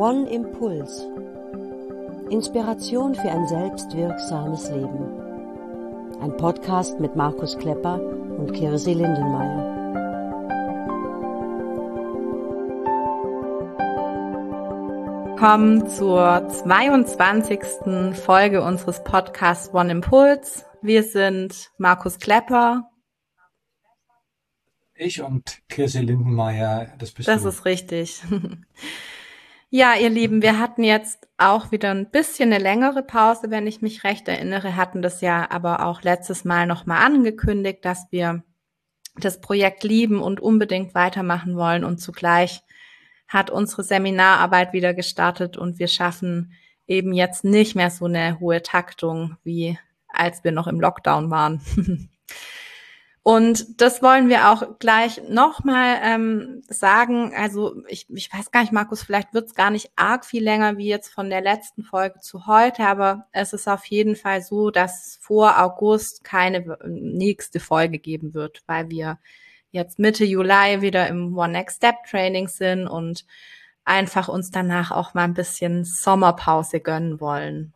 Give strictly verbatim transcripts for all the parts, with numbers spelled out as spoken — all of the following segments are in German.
One Impuls. Inspiration für ein selbstwirksames Leben. Ein Podcast mit Markus Klepper und Kirsi Lindenmayer. Willkommen zur zweiundzwanzigsten Folge unseres Podcasts One Impuls. Wir sind Markus Klepper. Ich und Kirsi Lindenmayer, das bist Das du. Das ist richtig. Ja, ihr Lieben, wir hatten jetzt auch wieder ein bisschen eine längere Pause, wenn ich mich recht erinnere, hatten das ja aber auch letztes Mal nochmal angekündigt, dass wir das Projekt lieben und unbedingt weitermachen wollen, und zugleich hat unsere Seminararbeit wieder gestartet und wir schaffen eben jetzt nicht mehr so eine hohe Taktung, wie als wir noch im Lockdown waren. Und das wollen wir auch gleich nochmal ähm, sagen. Also ich, ich weiß gar nicht, Markus, vielleicht wird es gar nicht arg viel länger wie jetzt von der letzten Folge zu heute, aber es ist auf jeden Fall so, dass vor August keine nächste Folge geben wird, weil wir jetzt Mitte Juli wieder im One Next Step Training sind und einfach uns danach auch mal ein bisschen Sommerpause gönnen wollen.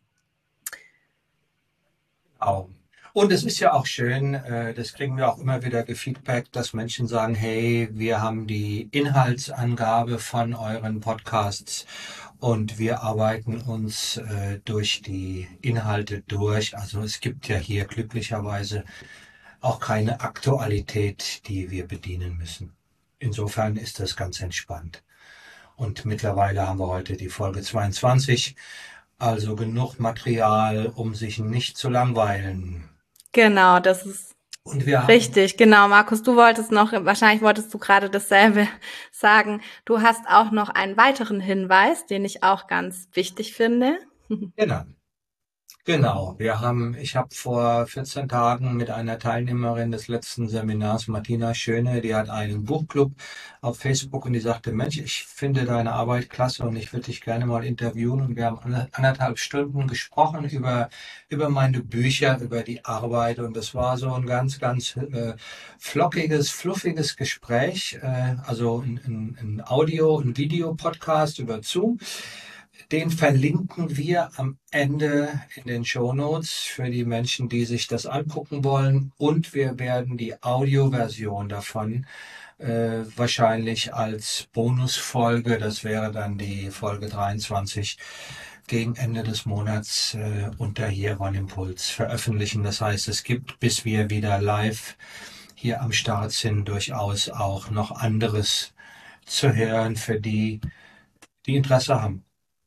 Auch. Und es ist ja auch schön, äh, das kriegen wir auch immer wieder gefeedbackt, dass Menschen sagen, hey, wir haben die Inhaltsangabe von euren Podcasts und wir arbeiten uns äh, durch die Inhalte durch. Also es gibt ja hier glücklicherweise auch keine Aktualität, die wir bedienen müssen. Insofern ist das ganz entspannt. Und mittlerweile haben wir heute die Folge zweiundzwanzig, also genug Material, um sich nicht zu langweilen. Genau, das ist Und wir richtig. Genau, Markus, du wolltest noch, wahrscheinlich wolltest du gerade dasselbe sagen. Du hast auch noch einen weiteren Hinweis, den ich auch ganz wichtig finde. Genau. Genau, wir haben, ich habe vor vierzehn Tagen mit einer Teilnehmerin des letzten Seminars, Martina Schöne, die hat einen Buchclub auf Facebook und die sagte, Mensch, ich finde deine Arbeit klasse und ich würde dich gerne mal interviewen, und wir haben anderthalb Stunden gesprochen über, über meine Bücher, über die Arbeit, und das war so ein ganz, ganz äh, flockiges, fluffiges Gespräch, äh, also ein, ein, ein Audio- und Video-Podcast über Zoom. Den verlinken wir am Ende in den Shownotes für die Menschen, die sich das angucken wollen. Und wir werden die Audioversion davon äh, wahrscheinlich als Bonusfolge, das wäre dann die Folge dreiundzwanzig, gegen Ende des Monats äh, unter hier One Impuls veröffentlichen. Das heißt, es gibt, bis wir wieder live hier am Start sind, durchaus auch noch anderes zu hören für die, die Interesse haben.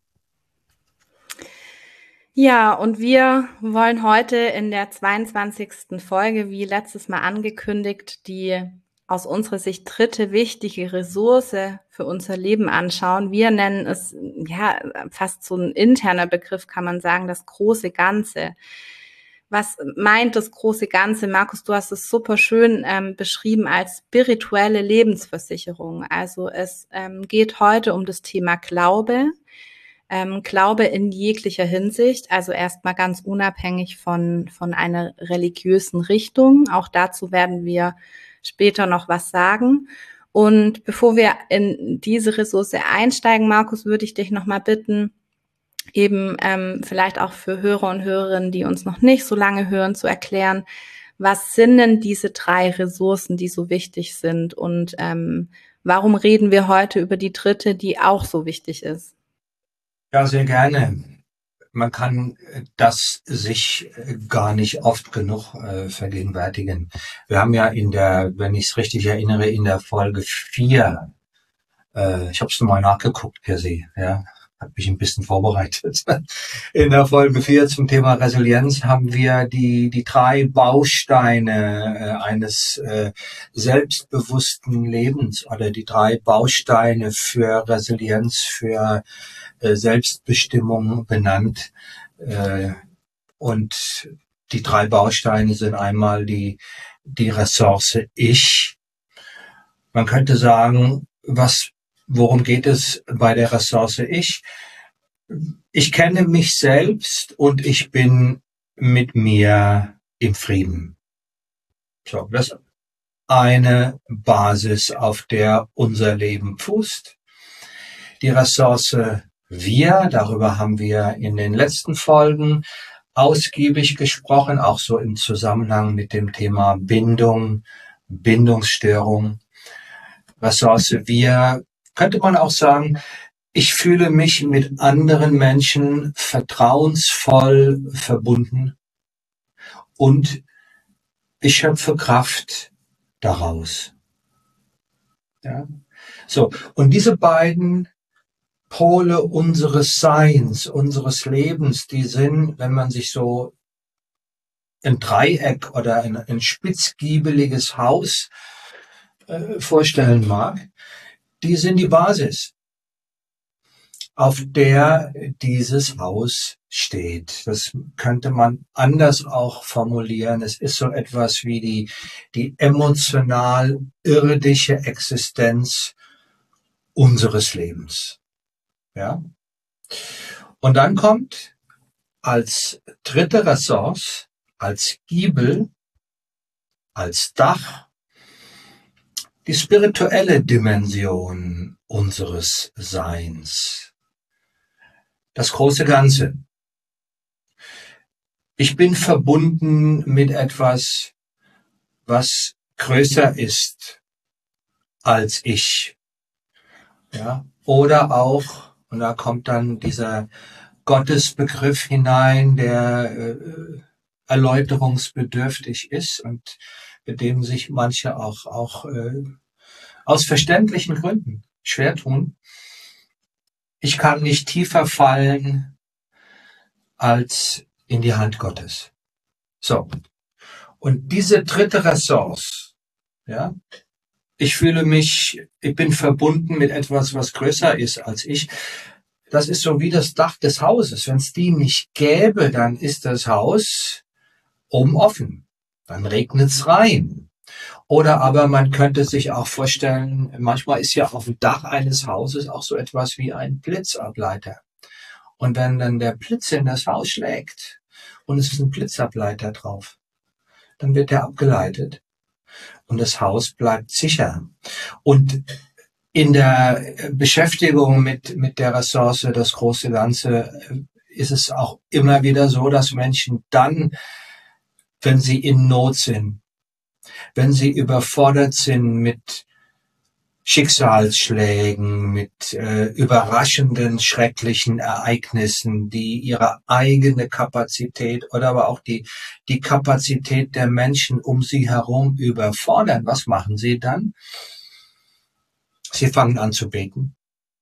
Ja, und wir wollen heute in der zweiundzwanzigsten Folge, wie letztes Mal angekündigt, die aus unserer Sicht dritte wichtige Ressource für unser Leben anschauen. Wir nennen es, ja, fast so ein interner Begriff, kann man sagen, das große Ganze. Was meint das große Ganze? Markus, du hast es super schön ähm, beschrieben als spirituelle Lebensversicherung. Also es ähm, geht heute um das Thema Glaube. Ähm, Glaube in jeglicher Hinsicht, also erstmal ganz unabhängig von, von einer religiösen Richtung. Auch dazu werden wir später noch was sagen. Und bevor wir in diese Ressource einsteigen, Markus, würde ich dich nochmal bitten, eben ähm, vielleicht auch für Hörer und Hörerinnen, die uns noch nicht so lange hören, zu erklären, was sind denn diese drei Ressourcen, die so wichtig sind, und ähm, warum reden wir heute über die dritte, die auch so wichtig ist? Ja, sehr gerne. Man kann das sich gar nicht oft genug äh, vergegenwärtigen. Wir haben ja in der, wenn ich es richtig erinnere, in der Folge vier, äh, ich habe es nochmal nachgeguckt, Kirsi, ja, habe mich ein bisschen vorbereitet. In der Folge vier zum Thema Resilienz haben wir die die drei Bausteine äh, eines äh, selbstbewussten Lebens, oder die drei Bausteine für Resilienz, für äh, Selbstbestimmung benannt. Äh, und die drei Bausteine sind einmal die die Ressource Ich. Man könnte sagen, was worum geht es bei der Ressource Ich? Ich kenne mich selbst und ich bin mit mir im Frieden. So, das ist eine Basis, auf der unser Leben fußt. die Ressource wir, darüber haben wir in den letzten Folgen ausgiebig gesprochen, auch so im Zusammenhang mit dem Thema Bindung, Bindungsstörung. Ressource wir, könnte man auch sagen, ich fühle mich mit anderen Menschen vertrauensvoll verbunden und ich schöpfe Kraft daraus. Ja? So, und diese beiden Pole unseres Seins, unseres Lebens, die sind, wenn man sich so ein Dreieck oder ein, ein spitzgiebeliges Haus äh, vorstellen mag, die sind die Basis, auf der dieses Haus steht. Das könnte man anders auch formulieren. Es ist so etwas wie die, die emotional irdische Existenz unseres Lebens. Ja? Und dann kommt als dritte Ressource, als Giebel, als Dach, die spirituelle Dimension unseres Seins. Das große Ganze. Ich bin verbunden mit etwas, was größer ist als ich. Ja? Oder auch, und da kommt dann dieser Gottesbegriff hinein, der äh, erläuterungsbedürftig ist und mit dem sich manche auch, auch äh, aus verständlichen Gründen schwer tun. Ich kann nicht tiefer fallen als in die Hand Gottes. So. Und diese dritte Ressource, ja, ich fühle mich, ich bin verbunden mit etwas, was größer ist als ich. Das ist so wie das Dach des Hauses. Wenn es die nicht gäbe, dann ist das Haus oben offen. Dann regnet es rein. Oder aber man könnte sich auch vorstellen, manchmal ist ja auf dem Dach eines Hauses auch so etwas wie ein Blitzableiter. Und wenn dann der Blitz in das Haus schlägt und es ist ein Blitzableiter drauf, dann wird der abgeleitet und das Haus bleibt sicher. Und in der Beschäftigung mit, mit der Ressource, das große Ganze, ist es auch immer wieder so, dass Menschen dann, wenn sie in Not sind, wenn sie überfordert sind mit Schicksalsschlägen, mit äh, überraschenden, schrecklichen Ereignissen, die ihre eigene Kapazität oder aber auch die, die Kapazität der Menschen um sie herum überfordern. Was machen sie dann? Sie fangen an zu beten.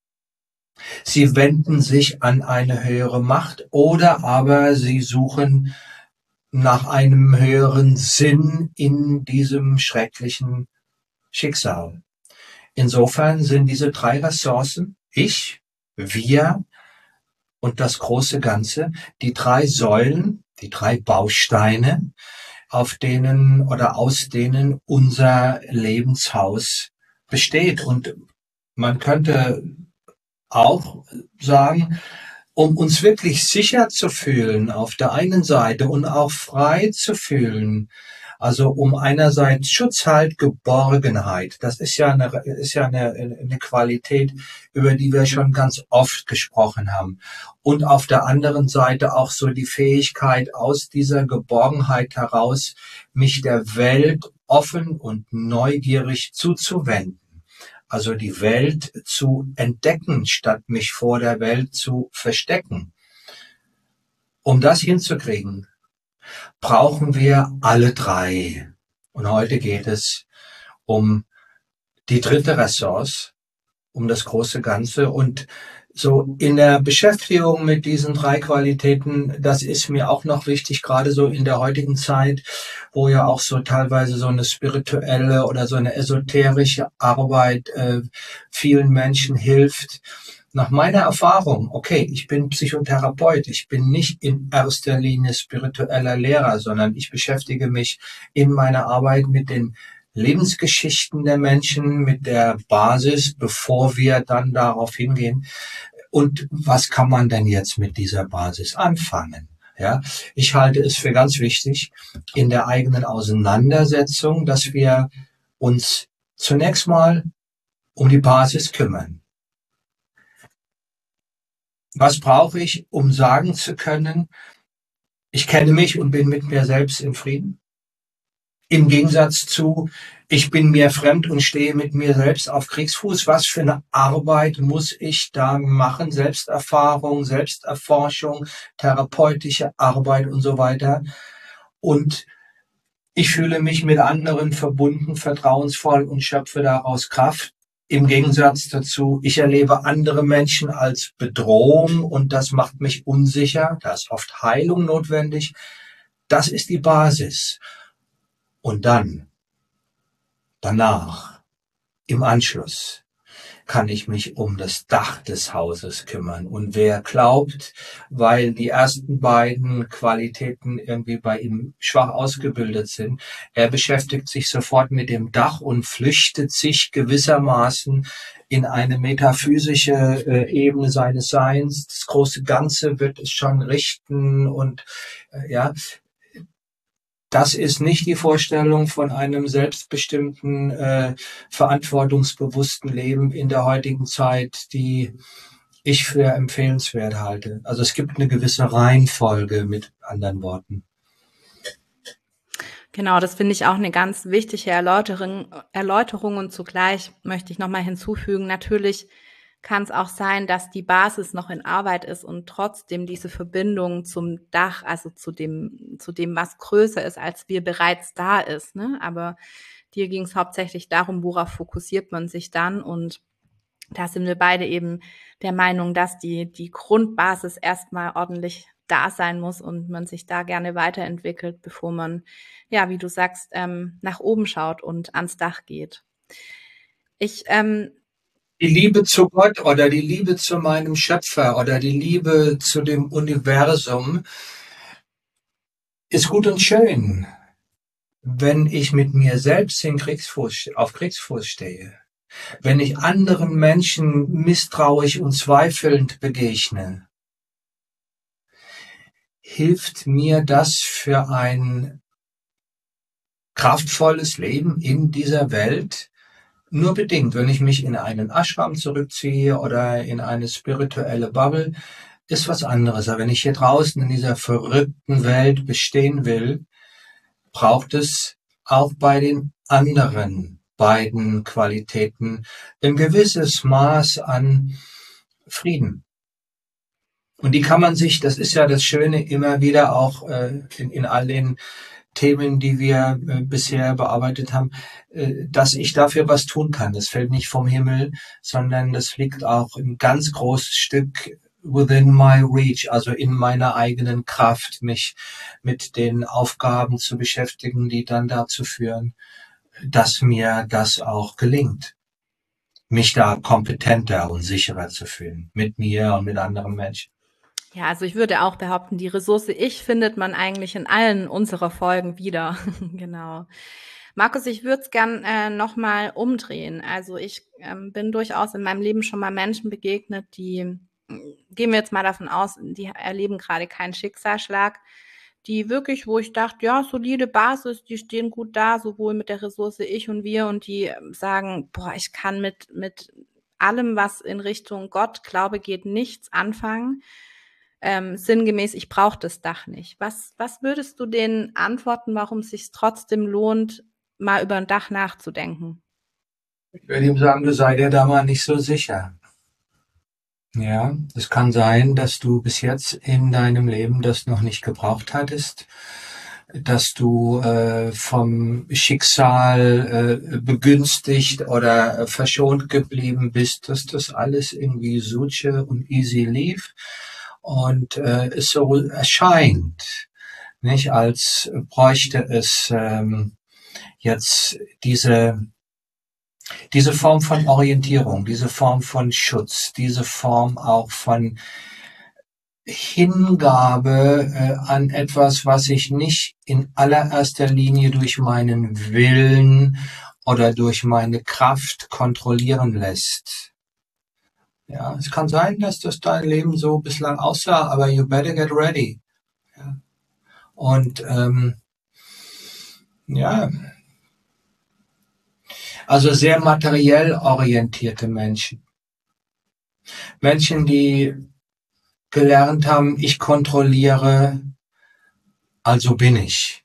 Sie wenden sich an eine höhere Macht oder aber sie suchen nach einem höheren Sinn in diesem schrecklichen Schicksal. Insofern sind diese drei Ressourcen, ich, wir und das große Ganze, die drei Säulen, die drei Bausteine, auf denen oder aus denen unser Lebenshaus besteht. Und man könnte auch sagen, um uns wirklich sicher zu fühlen auf der einen Seite und auch frei zu fühlen, also um einerseits Schutz, Halt, Geborgenheit, das ist ja eine, ist ja eine, eine Qualität, über die wir schon ganz oft gesprochen haben. Und auf der anderen Seite auch so die Fähigkeit, aus dieser Geborgenheit heraus mich der Welt offen und neugierig zuzuwenden. Also die Welt zu entdecken, statt mich vor der Welt zu verstecken. Um das hinzukriegen, brauchen wir alle drei. Und heute geht es um die dritte Ressource, um das große Ganze. Und so in der Beschäftigung mit diesen drei Qualitäten, das ist mir auch noch wichtig, gerade so in der heutigen Zeit, wo ja auch so teilweise so eine spirituelle oder so eine esoterische Arbeit äh, vielen Menschen hilft. Nach meiner Erfahrung, okay, ich bin Psychotherapeut, ich bin nicht in erster Linie spiritueller Lehrer, sondern ich beschäftige mich in meiner Arbeit mit den Lebensgeschichten der Menschen, mit der Basis, bevor wir dann darauf hingehen. Und was kann man denn jetzt mit dieser Basis anfangen? Ja, ich halte es für ganz wichtig in der eigenen Auseinandersetzung, dass wir uns zunächst mal um die Basis kümmern. Was brauche ich, um sagen zu können, ich kenne mich und bin mit mir selbst in Frieden? Im Gegensatz zu, ich bin mir fremd und stehe mit mir selbst auf Kriegsfuß. Was für eine Arbeit muss ich da machen? Selbsterfahrung, Selbsterforschung, therapeutische Arbeit und so weiter. Und ich fühle mich mit anderen verbunden, vertrauensvoll und schöpfe daraus Kraft. Im Gegensatz dazu, ich erlebe andere Menschen als Bedrohung und das macht mich unsicher. Da ist oft Heilung notwendig. Das ist die Basis. Und dann, danach, im Anschluss, kann ich mich um das Dach des Hauses kümmern. Und wer glaubt, weil die ersten beiden Qualitäten irgendwie bei ihm schwach ausgebildet sind, er beschäftigt sich sofort mit dem Dach und flüchtet sich gewissermaßen in eine metaphysische äh, Ebene seines Seins. Das große Ganze wird es schon richten und äh, ja, das ist nicht die Vorstellung von einem selbstbestimmten, äh, verantwortungsbewussten Leben in der heutigen Zeit, die ich für empfehlenswert halte. Also es gibt eine gewisse Reihenfolge, mit anderen Worten. Genau, das finde ich auch eine ganz wichtige Erläuterung, Erläuterung und zugleich möchte ich nochmal hinzufügen, natürlich kann es auch sein, dass die Basis noch in Arbeit ist und trotzdem diese Verbindung zum Dach, also zu dem, zu dem, was größer ist, als wir bereits da ist. Ne? Aber dir ging es hauptsächlich darum, worauf fokussiert man sich dann. Und da sind wir beide eben der Meinung, dass die, die Grundbasis erstmal ordentlich da sein muss und man sich da gerne weiterentwickelt, bevor man, ja, wie du sagst, ähm, nach oben schaut und ans Dach geht. Ich ähm, Die Liebe zu Gott oder die Liebe zu meinem Schöpfer oder die Liebe zu dem Universum ist gut und schön, wenn ich mit mir selbst in Kriegsfuß, auf Kriegsfuß stehe. Wenn ich anderen Menschen misstrauisch und zweifelnd begegne, hilft mir das für ein kraftvolles Leben in dieser Welt? Nur bedingt. Wenn ich mich in einen Ashram zurückziehe oder in eine spirituelle Bubble, ist was anderes. Aber wenn ich hier draußen in dieser verrückten Welt bestehen will, braucht es auch bei den anderen beiden Qualitäten ein gewisses Maß an Frieden. Und die kann man sich, das ist ja das Schöne, immer wieder auch äh, in, in all den Themen, die wir äh, bisher bearbeitet haben, äh, dass ich dafür was tun kann. Das fällt nicht vom Himmel, sondern das liegt auch ein ganz großes Stück within my reach, also in meiner eigenen Kraft, mich mit den Aufgaben zu beschäftigen, die dann dazu führen, dass mir das auch gelingt, mich da kompetenter und sicherer zu fühlen, mit mir und mit anderen Menschen. Ja, also ich würde auch behaupten, die Ressource Ich findet man eigentlich in allen unserer Folgen wieder. Genau. Markus, ich würde es gern äh, nochmal umdrehen. Also ich ähm, bin durchaus in meinem Leben schon mal Menschen begegnet, die, gehen wir jetzt mal davon aus, die erleben gerade keinen Schicksalsschlag, die wirklich, wo ich dachte, ja, solide Basis, die stehen gut da, sowohl mit der Ressource Ich und Wir und die sagen, boah, ich kann mit, mit allem, was in Richtung Gott, Glaube geht, nichts anfangen. Ähm, sinngemäß, ich brauche das Dach nicht. Was, was würdest du denen antworten, warum es sich trotzdem lohnt, mal über ein Dach nachzudenken? Ich würde ihm sagen, du sei dir da mal nicht so sicher. Ja, es kann sein, dass du bis jetzt in deinem Leben das noch nicht gebraucht hattest, dass du äh, vom Schicksal äh, begünstigt oder äh, verschont geblieben bist, dass das alles irgendwie suche und easy lief und äh, es so erscheint, nicht, als bräuchte es ähm, jetzt diese diese Form von Orientierung, diese Form von Schutz, diese Form auch von Hingabe äh, an etwas, was sich nicht in allererster Linie durch meinen Willen oder durch meine Kraft kontrollieren lässt. Ja, es kann sein, dass das dein Leben so bislang aussah, aber you better get ready. Ja. Und ähm, ja, also sehr materiell orientierte Menschen. Menschen, die gelernt haben, ich kontrolliere, also bin ich.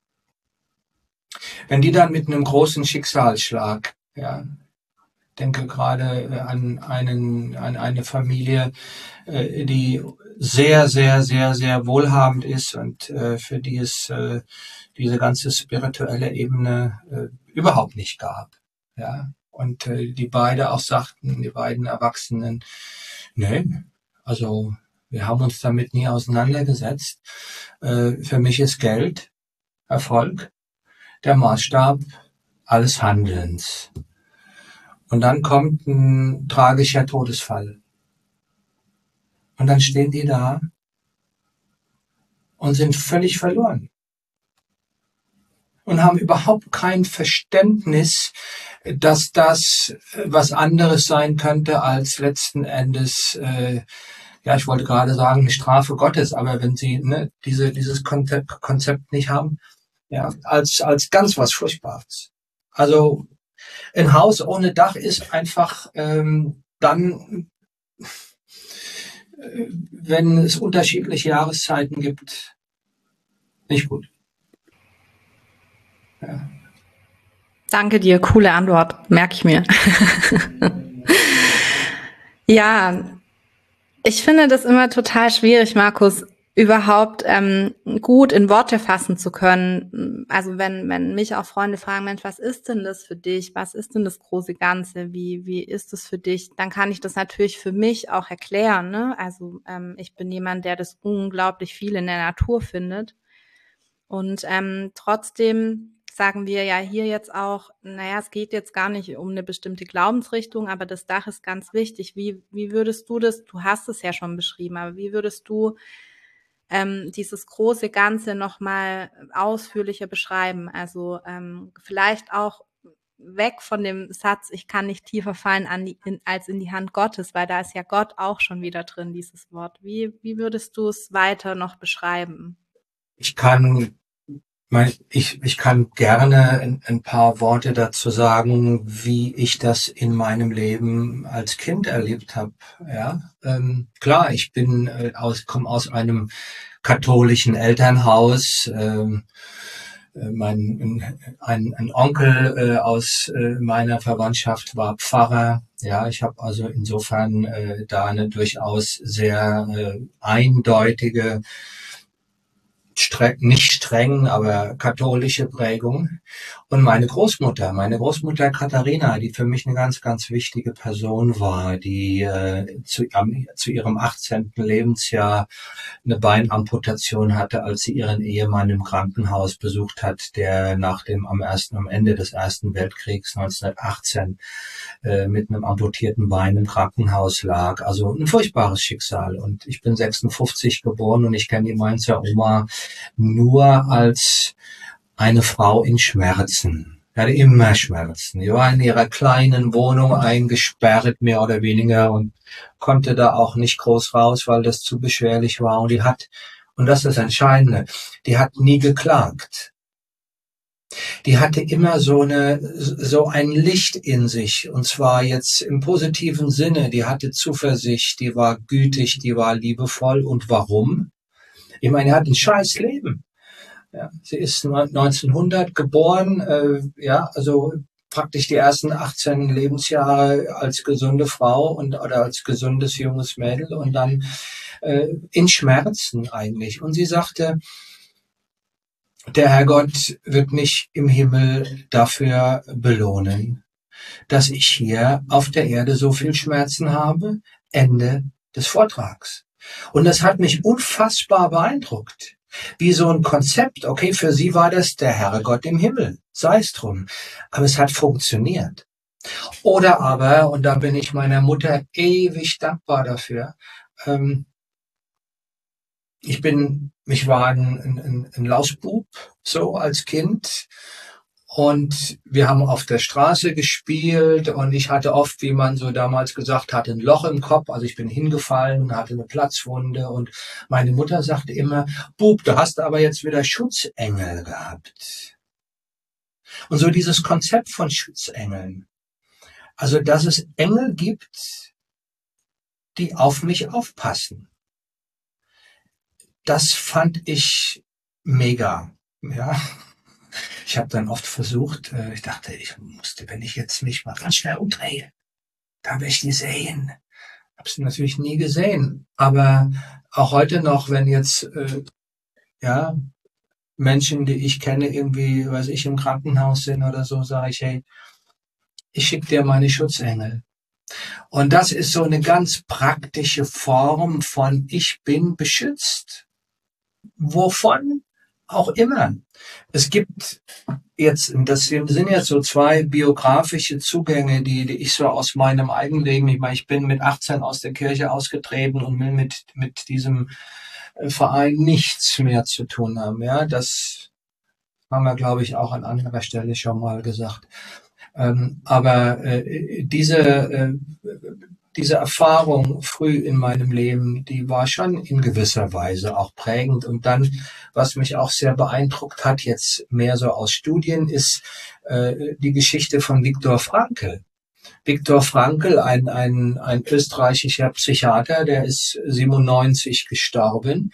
Wenn die dann mit einem großen Schicksalsschlag, ja, denke gerade an einen, an eine Familie, äh, die sehr, sehr, sehr, sehr wohlhabend ist und äh, für die es äh, diese ganze spirituelle Ebene äh, überhaupt nicht gab. Ja, und äh, die beide auch sagten, die beiden Erwachsenen, nee, also wir haben uns damit nie auseinandergesetzt. Äh, für mich ist Geld, Erfolg, der Maßstab alles Handelns. Und dann kommt ein tragischer Todesfall. Und dann stehen die da und sind völlig verloren. Und haben überhaupt kein Verständnis, dass das was anderes sein könnte als letzten Endes, äh, ja, ich wollte gerade sagen, eine Strafe Gottes, aber wenn sie ne, diese, dieses Konzept, Konzept nicht haben, ja, als, als ganz was Furchtbares. Also ein Haus ohne Dach ist einfach ähm, dann, äh, wenn es unterschiedliche Jahreszeiten gibt, nicht gut. Ja. Danke dir, coole Antwort, merke ich mir. Ja, ich finde das immer total schwierig, Markus, überhaupt ähm, gut in Worte fassen zu können. Also wenn wenn mich auch Freunde fragen, Mensch, was ist denn das für dich? Was ist denn das große Ganze? Wie wie ist es für dich? Dann kann ich das natürlich für mich auch erklären. Ne? Also ähm, ich bin jemand, der das unglaublich viel in der Natur findet. Und ähm, trotzdem sagen wir ja hier jetzt auch, naja, es geht jetzt gar nicht um eine bestimmte Glaubensrichtung, aber das Dach ist ganz wichtig. Wie, wie würdest du das, du hast es ja schon beschrieben, aber wie würdest du ähm, dieses große Ganze nochmal ausführlicher beschreiben? Also ähm, vielleicht auch weg von dem Satz, ich kann nicht tiefer fallen an die, in, als in die Hand Gottes, weil da ist ja Gott auch schon wieder drin, dieses Wort. Wie, wie würdest du es weiter noch beschreiben? Ich kann Ich, ich kann gerne ein, ein paar Worte dazu sagen, wie ich das in meinem Leben als Kind erlebt habe. Ja, ähm, klar, ich bin äh, aus, komme aus einem katholischen Elternhaus. Ähm, äh, mein ein, ein Onkel äh, aus äh, meiner Verwandtschaft war Pfarrer. Ja, ich habe also insofern äh, da eine durchaus sehr äh, eindeutige Streng, nicht streng, aber katholische Prägung. Und meine Großmutter, meine Großmutter Katharina, die für mich eine ganz, ganz wichtige Person war, die äh, zu, ähm, zu ihrem achtzehnten Lebensjahr eine Beinamputation hatte, als sie ihren Ehemann im Krankenhaus besucht hat, der nach dem am ersten, am Ende des Ersten Weltkriegs neunzehnhundertachtzehn äh, mit einem amputierten Bein im Krankenhaus lag. Also ein furchtbares Schicksal. Und ich bin sechsundfünfzig geboren und ich kenne die Mainzer Oma nur als eine Frau in Schmerzen. Sie hatte immer Schmerzen. Sie war in ihrer kleinen Wohnung eingesperrt, mehr oder weniger, und konnte da auch nicht groß raus, weil das zu beschwerlich war. Und die hat, und das ist das Entscheidende, die hat nie geklagt. Die hatte immer so eine, so ein Licht in sich, und zwar jetzt im positiven Sinne. Die hatte Zuversicht, die war gütig, die war liebevoll. Und warum? Ich meine, er hat ein scheiß Leben. Ja, sie ist neunzehnhundert geboren, äh, ja, also praktisch die ersten achtzehn Lebensjahre als gesunde Frau und oder als gesundes junges Mädel und dann äh, in Schmerzen eigentlich. Und sie sagte, der Herrgott wird mich im Himmel dafür belohnen, dass ich hier auf der Erde so viel Schmerzen habe. Ende des Vortrags. Und das hat mich unfassbar beeindruckt. Wie so ein Konzept, okay, für sie war das der Herrgott im Himmel, sei es drum. Aber es hat funktioniert. Oder aber, und da bin ich meiner Mutter ewig dankbar dafür, ähm, ich bin, ich war ein, ein, ein Lausbub, so als Kind. Und wir haben auf der Straße gespielt und ich hatte oft, wie man so damals gesagt hat, ein Loch im Kopf. Also ich bin hingefallen und hatte eine Platzwunde und meine Mutter sagte immer, Bub, du hast aber jetzt wieder Schutzengel gehabt. Und so dieses Konzept von Schutzengeln. Also, dass es Engel gibt, die auf mich aufpassen. das fand ich mega. Ja, ich habe dann oft versucht, äh, ich dachte, ich musste, wenn ich jetzt mich mal ganz schnell umdrehe, dann werde ich die sehen. Habe sie natürlich nie gesehen, aber auch heute noch, wenn jetzt äh, ja Menschen, die ich kenne, irgendwie, weiß ich, im Krankenhaus sind oder so, sage ich, hey, ich schicke dir meine Schutzengel. Und das ist so eine ganz praktische Form von ich bin beschützt. Wovon auch immer. Es gibt jetzt, das sind jetzt so zwei biografische Zugänge, die, die ich so aus meinem Eigenleben, ich meine, ich bin mit achtzehn aus der Kirche ausgetreten und will mit, mit diesem Verein nichts mehr zu tun haben. Ja, das haben wir, glaube ich, auch an anderer Stelle schon mal gesagt. Ähm, aber äh, diese, äh, diese Erfahrung früh in meinem Leben, die war schon in gewisser Weise auch prägend. Und dann, was mich auch sehr beeindruckt hat, jetzt mehr so aus Studien, ist äh, die Geschichte von Viktor Frankl. Viktor Frankl, ein, ein, ein österreichischer Psychiater, der ist siebenundneunzig gestorben,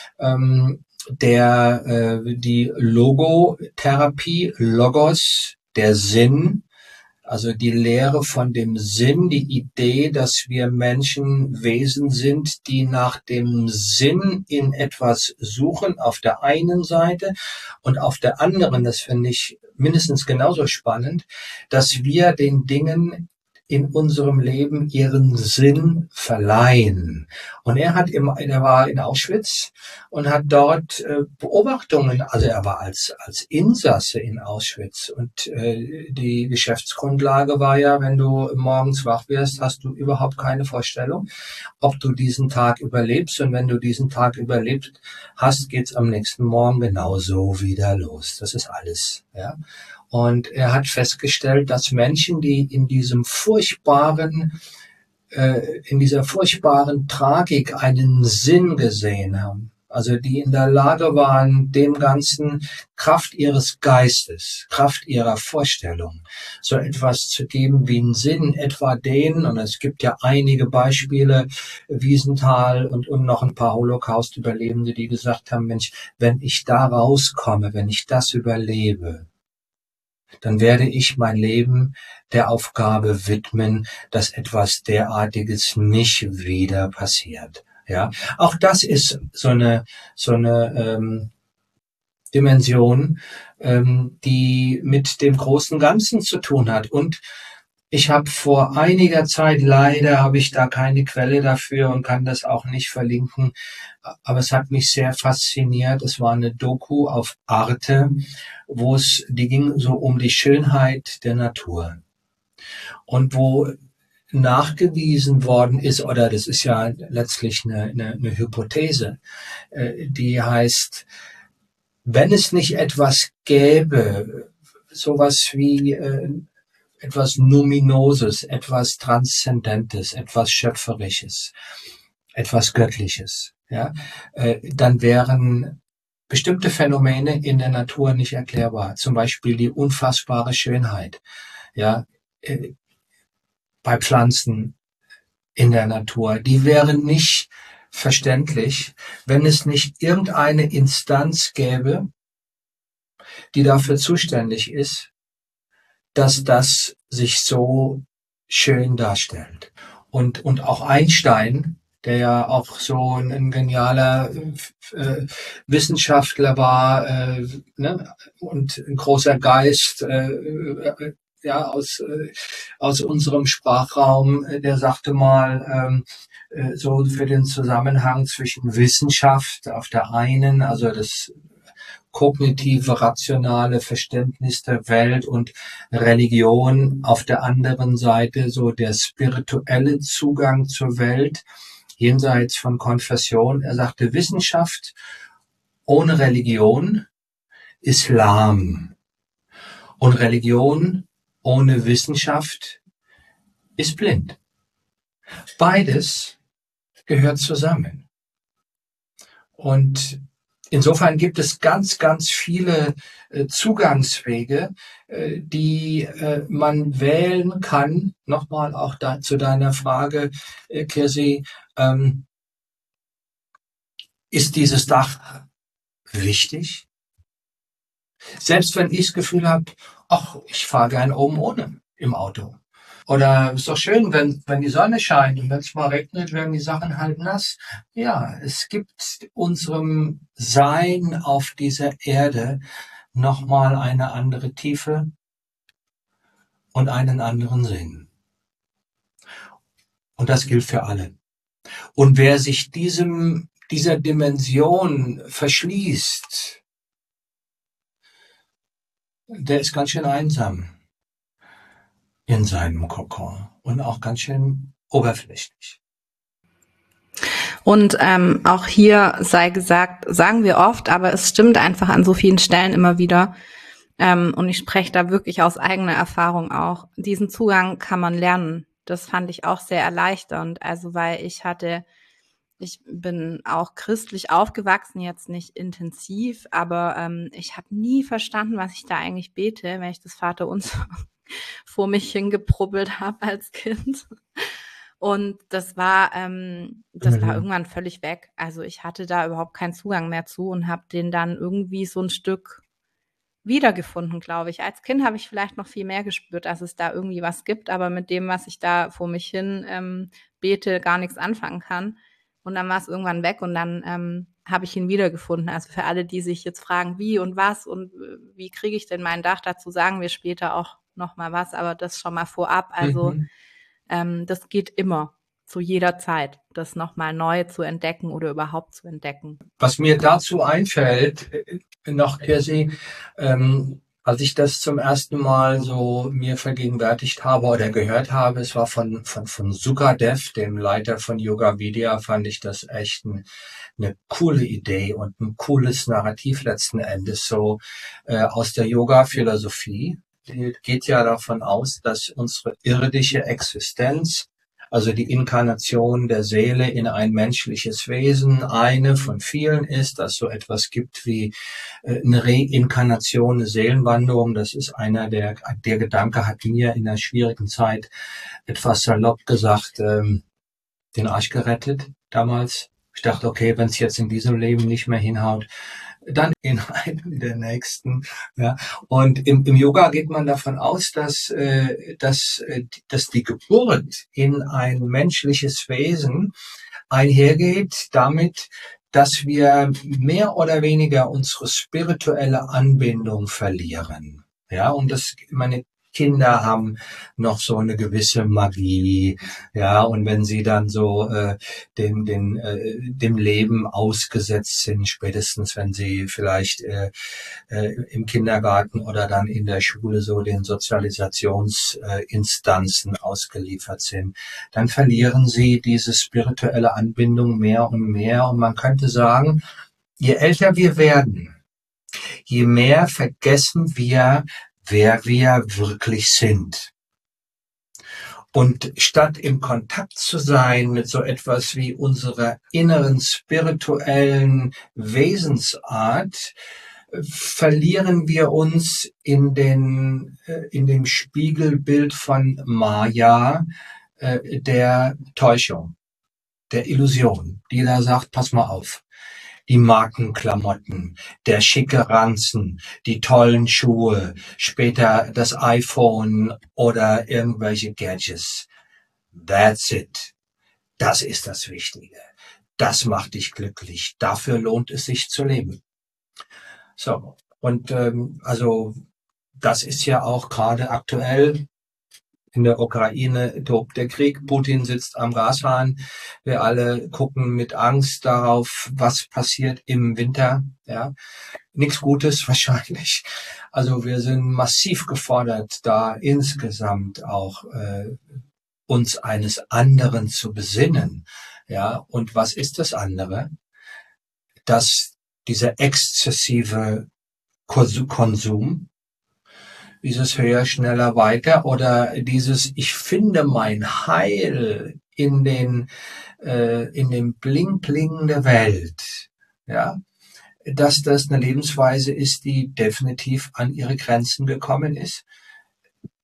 ähm, der äh, die Logotherapie, Logos, der Sinn, also die Lehre von dem Sinn, die Idee, dass wir Menschen Wesen sind, die nach dem Sinn in etwas suchen, auf der einen Seite, und auf der anderen, das finde ich mindestens genauso spannend, dass wir den Dingen in unserem Leben ihren Sinn verleihen. Und er hat im, er war in Auschwitz und hat dort äh, Beobachtungen, also er war als als Insasse in Auschwitz, und äh, die Geschäftsgrundlage war ja, wenn du morgens wach wirst, hast du überhaupt keine Vorstellung, ob du diesen Tag überlebst, und wenn du diesen Tag überlebt hast, geht's am nächsten Morgen genauso wieder los. Das ist alles, ja. Und er hat festgestellt, dass Menschen, die in diesem furchtbaren, äh, in dieser furchtbaren Tragik einen Sinn gesehen haben, also die in der Lage waren, dem Ganzen Kraft ihres Geistes, Kraft ihrer Vorstellung, so etwas zu geben wie einen Sinn, etwa den, und es gibt ja einige Beispiele, Wiesenthal und, und noch ein paar Holocaust-Überlebende, die gesagt haben, Mensch, wenn ich da rauskomme, wenn ich das überlebe, dann werde ich mein Leben der Aufgabe widmen, dass etwas derartiges nicht wieder passiert. Ja, auch das ist so eine so eine ähm, Dimension, ähm, die mit dem großen Ganzen zu tun hat. Und ich habe vor einiger Zeit, leider habe ich da keine Quelle dafür und kann das auch nicht verlinken, aber es hat mich sehr fasziniert. Es war eine Doku auf Arte, wo es, die ging so um die Schönheit der Natur. Und wo nachgewiesen worden ist, oder das ist ja letztlich eine, eine, eine Hypothese, die heißt, wenn es nicht etwas gäbe, sowas wie äh, etwas Numinoses, etwas Transzendentes, etwas Schöpferisches, etwas Göttliches, ja, äh, dann wären bestimmte Phänomene in der Natur nicht erklärbar. Zum Beispiel die unfassbare Schönheit, ja, äh, bei Pflanzen in der Natur. Die wären nicht verständlich, wenn es nicht irgendeine Instanz gäbe, die dafür zuständig ist, dass das sich so schön darstellt. Und, und auch Einstein, der ja auch so ein, ein genialer äh, Wissenschaftler war, äh, ne, und ein großer Geist, äh, äh, ja, aus, äh, aus unserem Sprachraum, äh, der sagte mal, ähm, äh, so für den Zusammenhang zwischen Wissenschaft auf der einen, also das kognitive, rationale Verständnis der Welt, und Religion auf der anderen Seite, so der spirituelle Zugang zur Welt, jenseits von Konfession. Er sagte, Wissenschaft ohne Religion ist lahm, und Religion ohne Wissenschaft ist blind. Beides gehört zusammen. Und insofern gibt es ganz, ganz viele äh, Zugangswege, äh, die äh, man wählen kann. Nochmal auch da, zu deiner Frage, äh, Kirsi, ähm, ist dieses Dach wichtig? Selbst wenn ich das Gefühl habe, ach, ich fahre gern oben ohne im Auto. Oder ist doch schön, wenn, wenn die Sonne scheint und wenn es mal regnet, werden die Sachen halt nass. Ja, es gibt unserem Sein auf dieser Erde nochmal eine andere Tiefe und einen anderen Sinn. Und das gilt für alle. Und wer sich diesem, dieser Dimension verschließt, der ist ganz schön einsam in seinem Kokon und auch ganz schön oberflächlich. Und ähm, auch hier sei gesagt, sagen wir oft, aber es stimmt einfach an so vielen Stellen immer wieder. Ähm, und ich spreche da wirklich aus eigener Erfahrung auch. Diesen Zugang kann man lernen. Das fand ich auch sehr erleichternd. Also weil ich hatte, ich bin auch christlich aufgewachsen, jetzt nicht intensiv, aber ähm, ich habe nie verstanden, was ich da eigentlich bete, wenn ich das Vaterunser vor mich hingeprubbelt habe als Kind. Und das war, ähm, das Mhm. war irgendwann völlig weg. Also ich hatte da überhaupt keinen Zugang mehr zu und habe den dann irgendwie so ein Stück wiedergefunden, glaube ich. Als Kind habe ich vielleicht noch viel mehr gespürt, dass es da irgendwie was gibt, aber mit dem, was ich da vor mich hin ähm, bete, gar nichts anfangen kann. Und dann war es irgendwann weg und dann ähm, habe ich ihn wiedergefunden. Also für alle, die sich jetzt fragen, wie und was und äh, wie kriege ich denn mein Dach, dazu sagen wir später auch noch mal was, aber das schon mal vorab. Also Mhm. ähm, das geht immer, zu jeder Zeit, das nochmal neu zu entdecken oder überhaupt zu entdecken. Was mir dazu einfällt, äh, noch, Kirsi, ähm, als ich das zum ersten Mal so mir vergegenwärtigt habe oder gehört habe, es war von, von, von Sukadev, dem Leiter von Yoga Vidya, fand ich das echt ein, eine coole Idee und ein cooles Narrativ letzten Endes, so äh, aus der Yoga-Philosophie. Die geht ja davon aus, dass unsere irdische Existenz, also die Inkarnation der Seele in ein menschliches Wesen, eine von vielen ist, dass so etwas gibt wie äh, eine Reinkarnation, eine Seelenwanderung. Das ist einer der, der Gedanke hat mir in einer schwierigen Zeit etwas salopp gesagt, ähm, den Arsch gerettet damals. Ich dachte, okay, wenn es jetzt in diesem Leben nicht mehr hinhaut, dann in einem der nächsten. Ja. Und im, im Yoga geht man davon aus, dass, äh, dass, äh, dass die Geburt in ein menschliches Wesen einhergeht damit, dass wir mehr oder weniger unsere spirituelle Anbindung verlieren. Ja, und das, meine Kinder haben noch so eine gewisse Magie, ja, und wenn sie dann so äh, dem, dem, äh, dem Leben ausgesetzt sind, spätestens wenn sie vielleicht äh, äh, im Kindergarten oder dann in der Schule so den Sozialisationsinstanzen äh, ausgeliefert sind, dann verlieren sie diese spirituelle Anbindung mehr und mehr. Und man könnte sagen, je älter wir werden, je mehr vergessen wir, wer wir wirklich sind. Und statt im Kontakt zu sein mit so etwas wie unserer inneren spirituellen Wesensart, verlieren wir uns in den, in dem Spiegelbild von Maya, der Täuschung, der Illusion, die da sagt, pass mal auf. Die Markenklamotten, der schicke Ranzen, die tollen Schuhe, später das iPhone oder irgendwelche Gadgets. That's it. Das ist das Wichtige. Das macht dich glücklich. Dafür lohnt es sich zu leben. So, und ähm, also das ist ja auch gerade aktuell. In der Ukraine tobt der Krieg, Putin sitzt am Gashahn. Wir alle gucken mit Angst darauf, was passiert im Winter. Ja, nichts Gutes wahrscheinlich. Also wir sind massiv gefordert, da insgesamt auch äh, uns eines anderen zu besinnen. Ja, und was ist das andere? Dass dieser exzessive Konsum, dieses höher, schneller, weiter oder dieses ich finde mein Heil in den äh, in dem Bling-Bling der Welt, ja, dass das eine Lebensweise ist, die definitiv an ihre Grenzen gekommen ist.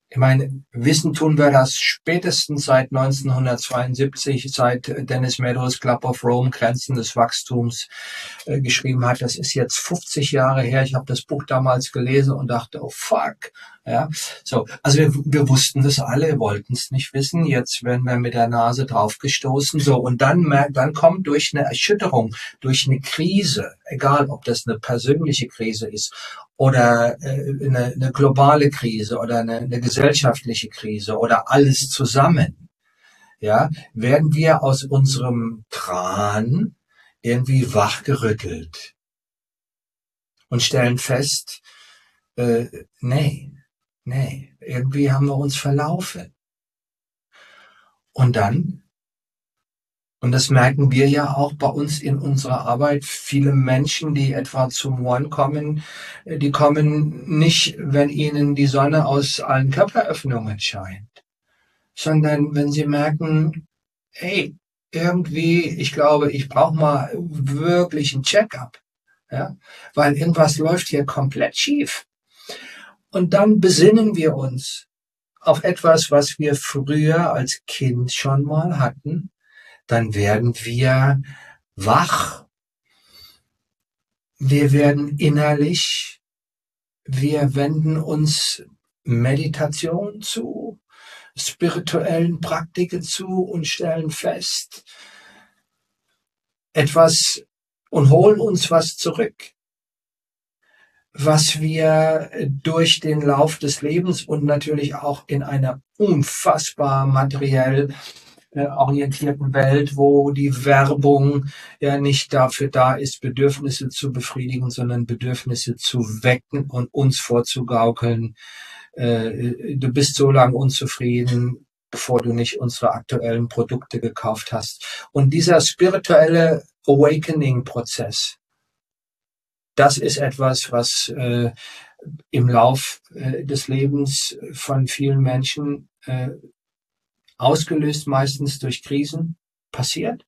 Ich meine, wissen tun wir das spätestens seit neunzehnhundertzweiundsiebzig, seit Dennis Meadows Club of Rome Grenzen des Wachstums äh, geschrieben hat. Das ist jetzt fünfzig Jahre her. Ich habe das Buch damals gelesen und dachte, oh fuck. Ja, so. Also wir, wir wussten das alle, wollten es nicht wissen. Jetzt werden wir mit der Nase draufgestoßen. So. Und dann merkt, dann kommt durch eine Erschütterung, durch eine Krise, egal ob das eine persönliche Krise ist oder äh, eine, eine globale Krise oder eine, eine gesellschaftliche Krise oder alles zusammen, ja, werden wir aus unserem Tran irgendwie wachgerüttelt und stellen fest, äh, nee, nee, irgendwie haben wir uns verlaufen. Und dann, und das merken wir ja auch bei uns in unserer Arbeit, viele Menschen, die etwa zum One kommen, die kommen nicht, wenn ihnen die Sonne aus allen Körperöffnungen scheint, sondern wenn sie merken, hey, irgendwie, ich glaube, ich brauche mal wirklich ein Check-up, ja, weil irgendwas läuft hier komplett schief. Und dann besinnen wir uns auf etwas, was wir früher als Kind schon mal hatten. Dann werden wir wach. Wir werden innerlich, wir wenden uns Meditation zu, spirituellen Praktiken zu und stellen fest, etwas und holen uns was zurück, was wir durch den Lauf des Lebens und natürlich auch in einer unfassbar materiell orientierten Welt, wo die Werbung ja nicht dafür da ist, Bedürfnisse zu befriedigen, sondern Bedürfnisse zu wecken und uns vorzugaukeln. Äh, du bist so lange unzufrieden, bevor du nicht unsere aktuellen Produkte gekauft hast. Und dieser spirituelle Awakening-Prozess, das ist etwas, was äh, im Lauf äh, des Lebens von vielen Menschen äh, ausgelöst meistens durch Krisen passiert.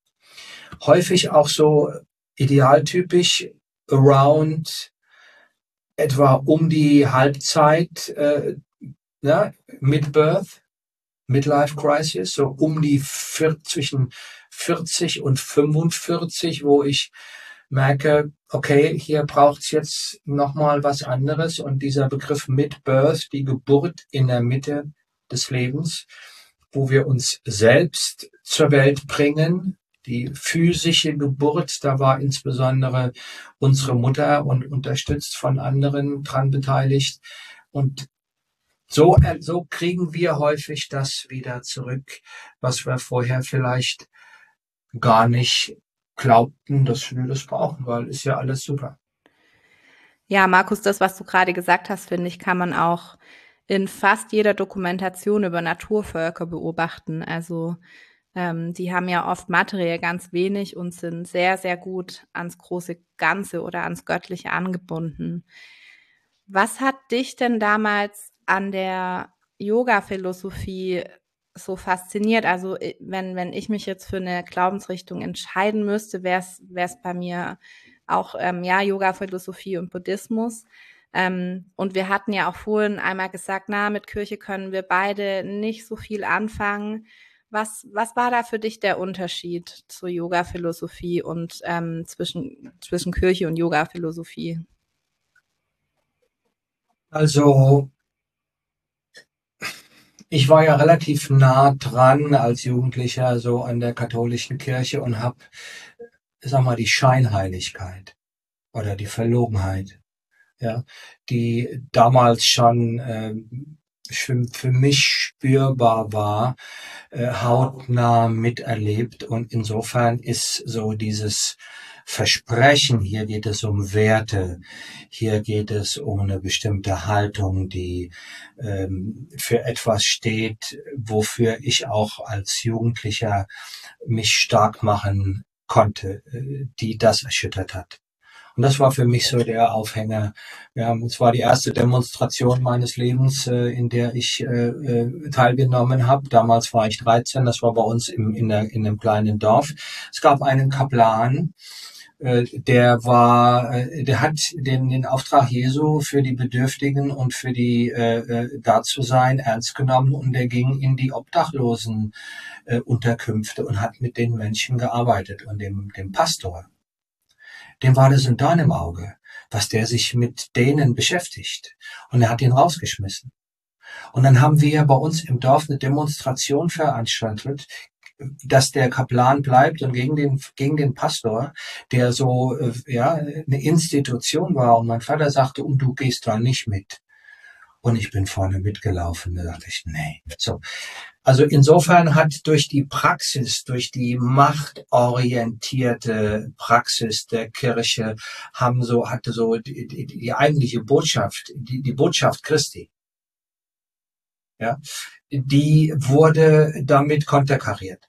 Häufig auch so idealtypisch around etwa um die Halbzeit, äh, ja, Mid-Birth, Midlife Crisis, so um die vier, zwischen vierzig und fünfundvierzig, wo ich merke, okay, hier braucht's jetzt nochmal was anderes. Und dieser Begriff Mid-Birth, die Geburt in der Mitte des Lebens, wo wir uns selbst zur Welt bringen, die physische Geburt, da war insbesondere unsere Mutter und unterstützt von anderen dran beteiligt. Und so, so kriegen wir häufig das wieder zurück, was wir vorher vielleicht gar nicht glaubten, dass wir das brauchen, weil ist ja alles super. Ja, Markus, das, was du gerade gesagt hast, finde ich, kann man auch in fast jeder Dokumentation über Naturvölker beobachten. Also ähm, die haben ja oft materiell ganz wenig und sind sehr, sehr gut ans große Ganze oder ans Göttliche angebunden. Was hat dich denn damals an der Yoga-Philosophie so fasziniert? Also wenn, wenn ich mich jetzt für eine Glaubensrichtung entscheiden müsste, wäre es bei mir auch ähm, ja Yoga-Philosophie und Buddhismus. Ähm, und wir hatten ja auch vorhin einmal gesagt, na, mit Kirche können wir beide nicht so viel anfangen. Was, was war da für dich der Unterschied zur Yoga-Philosophie und ähm, zwischen, zwischen Kirche und Yoga-Philosophie? Also, ich war ja relativ nah dran als Jugendlicher so an der katholischen Kirche und habe, sag mal, die Scheinheiligkeit oder die Verlogenheit, ja, die damals schon äh, für, für mich spürbar war, äh, hautnah miterlebt. Und insofern ist so dieses Versprechen, hier geht es um Werte, hier geht es um eine bestimmte Haltung, die ähm, für etwas steht, wofür ich auch als Jugendlicher mich stark machen konnte, äh, die das erschüttert hat. Und das war für mich so der Aufhänger. Ja, es war die erste Demonstration meines Lebens, äh, in der ich äh, äh, teilgenommen habe. Damals war ich dreizehn, das war bei uns im, in, der, in einem kleinen Dorf. Es gab einen Kaplan, äh, der war, äh, der hat den, den Auftrag Jesu für die Bedürftigen und für die äh, äh, da zu sein ernst genommen, und der ging in die Obdachlosen äh, Unterkünfte und hat mit den Menschen gearbeitet, und dem, dem Pastor, dem war das ein Dorn im Auge, was der sich mit denen beschäftigt, und er hat ihn rausgeschmissen. Und dann haben wir bei uns im Dorf eine Demonstration veranstaltet, dass der Kaplan bleibt, und gegen den, gegen den Pastor, der so, äh, ja, eine Institution war. Und mein Vater sagte, und du gehst da nicht mit. Und ich bin vorne mitgelaufen. Da dachte ich, nee. So. Also insofern hat durch die Praxis, durch die machtorientierte Praxis der Kirche, haben so, hatte so die, die, die eigentliche Botschaft, die, die Botschaft Christi, ja, die wurde damit konterkariert.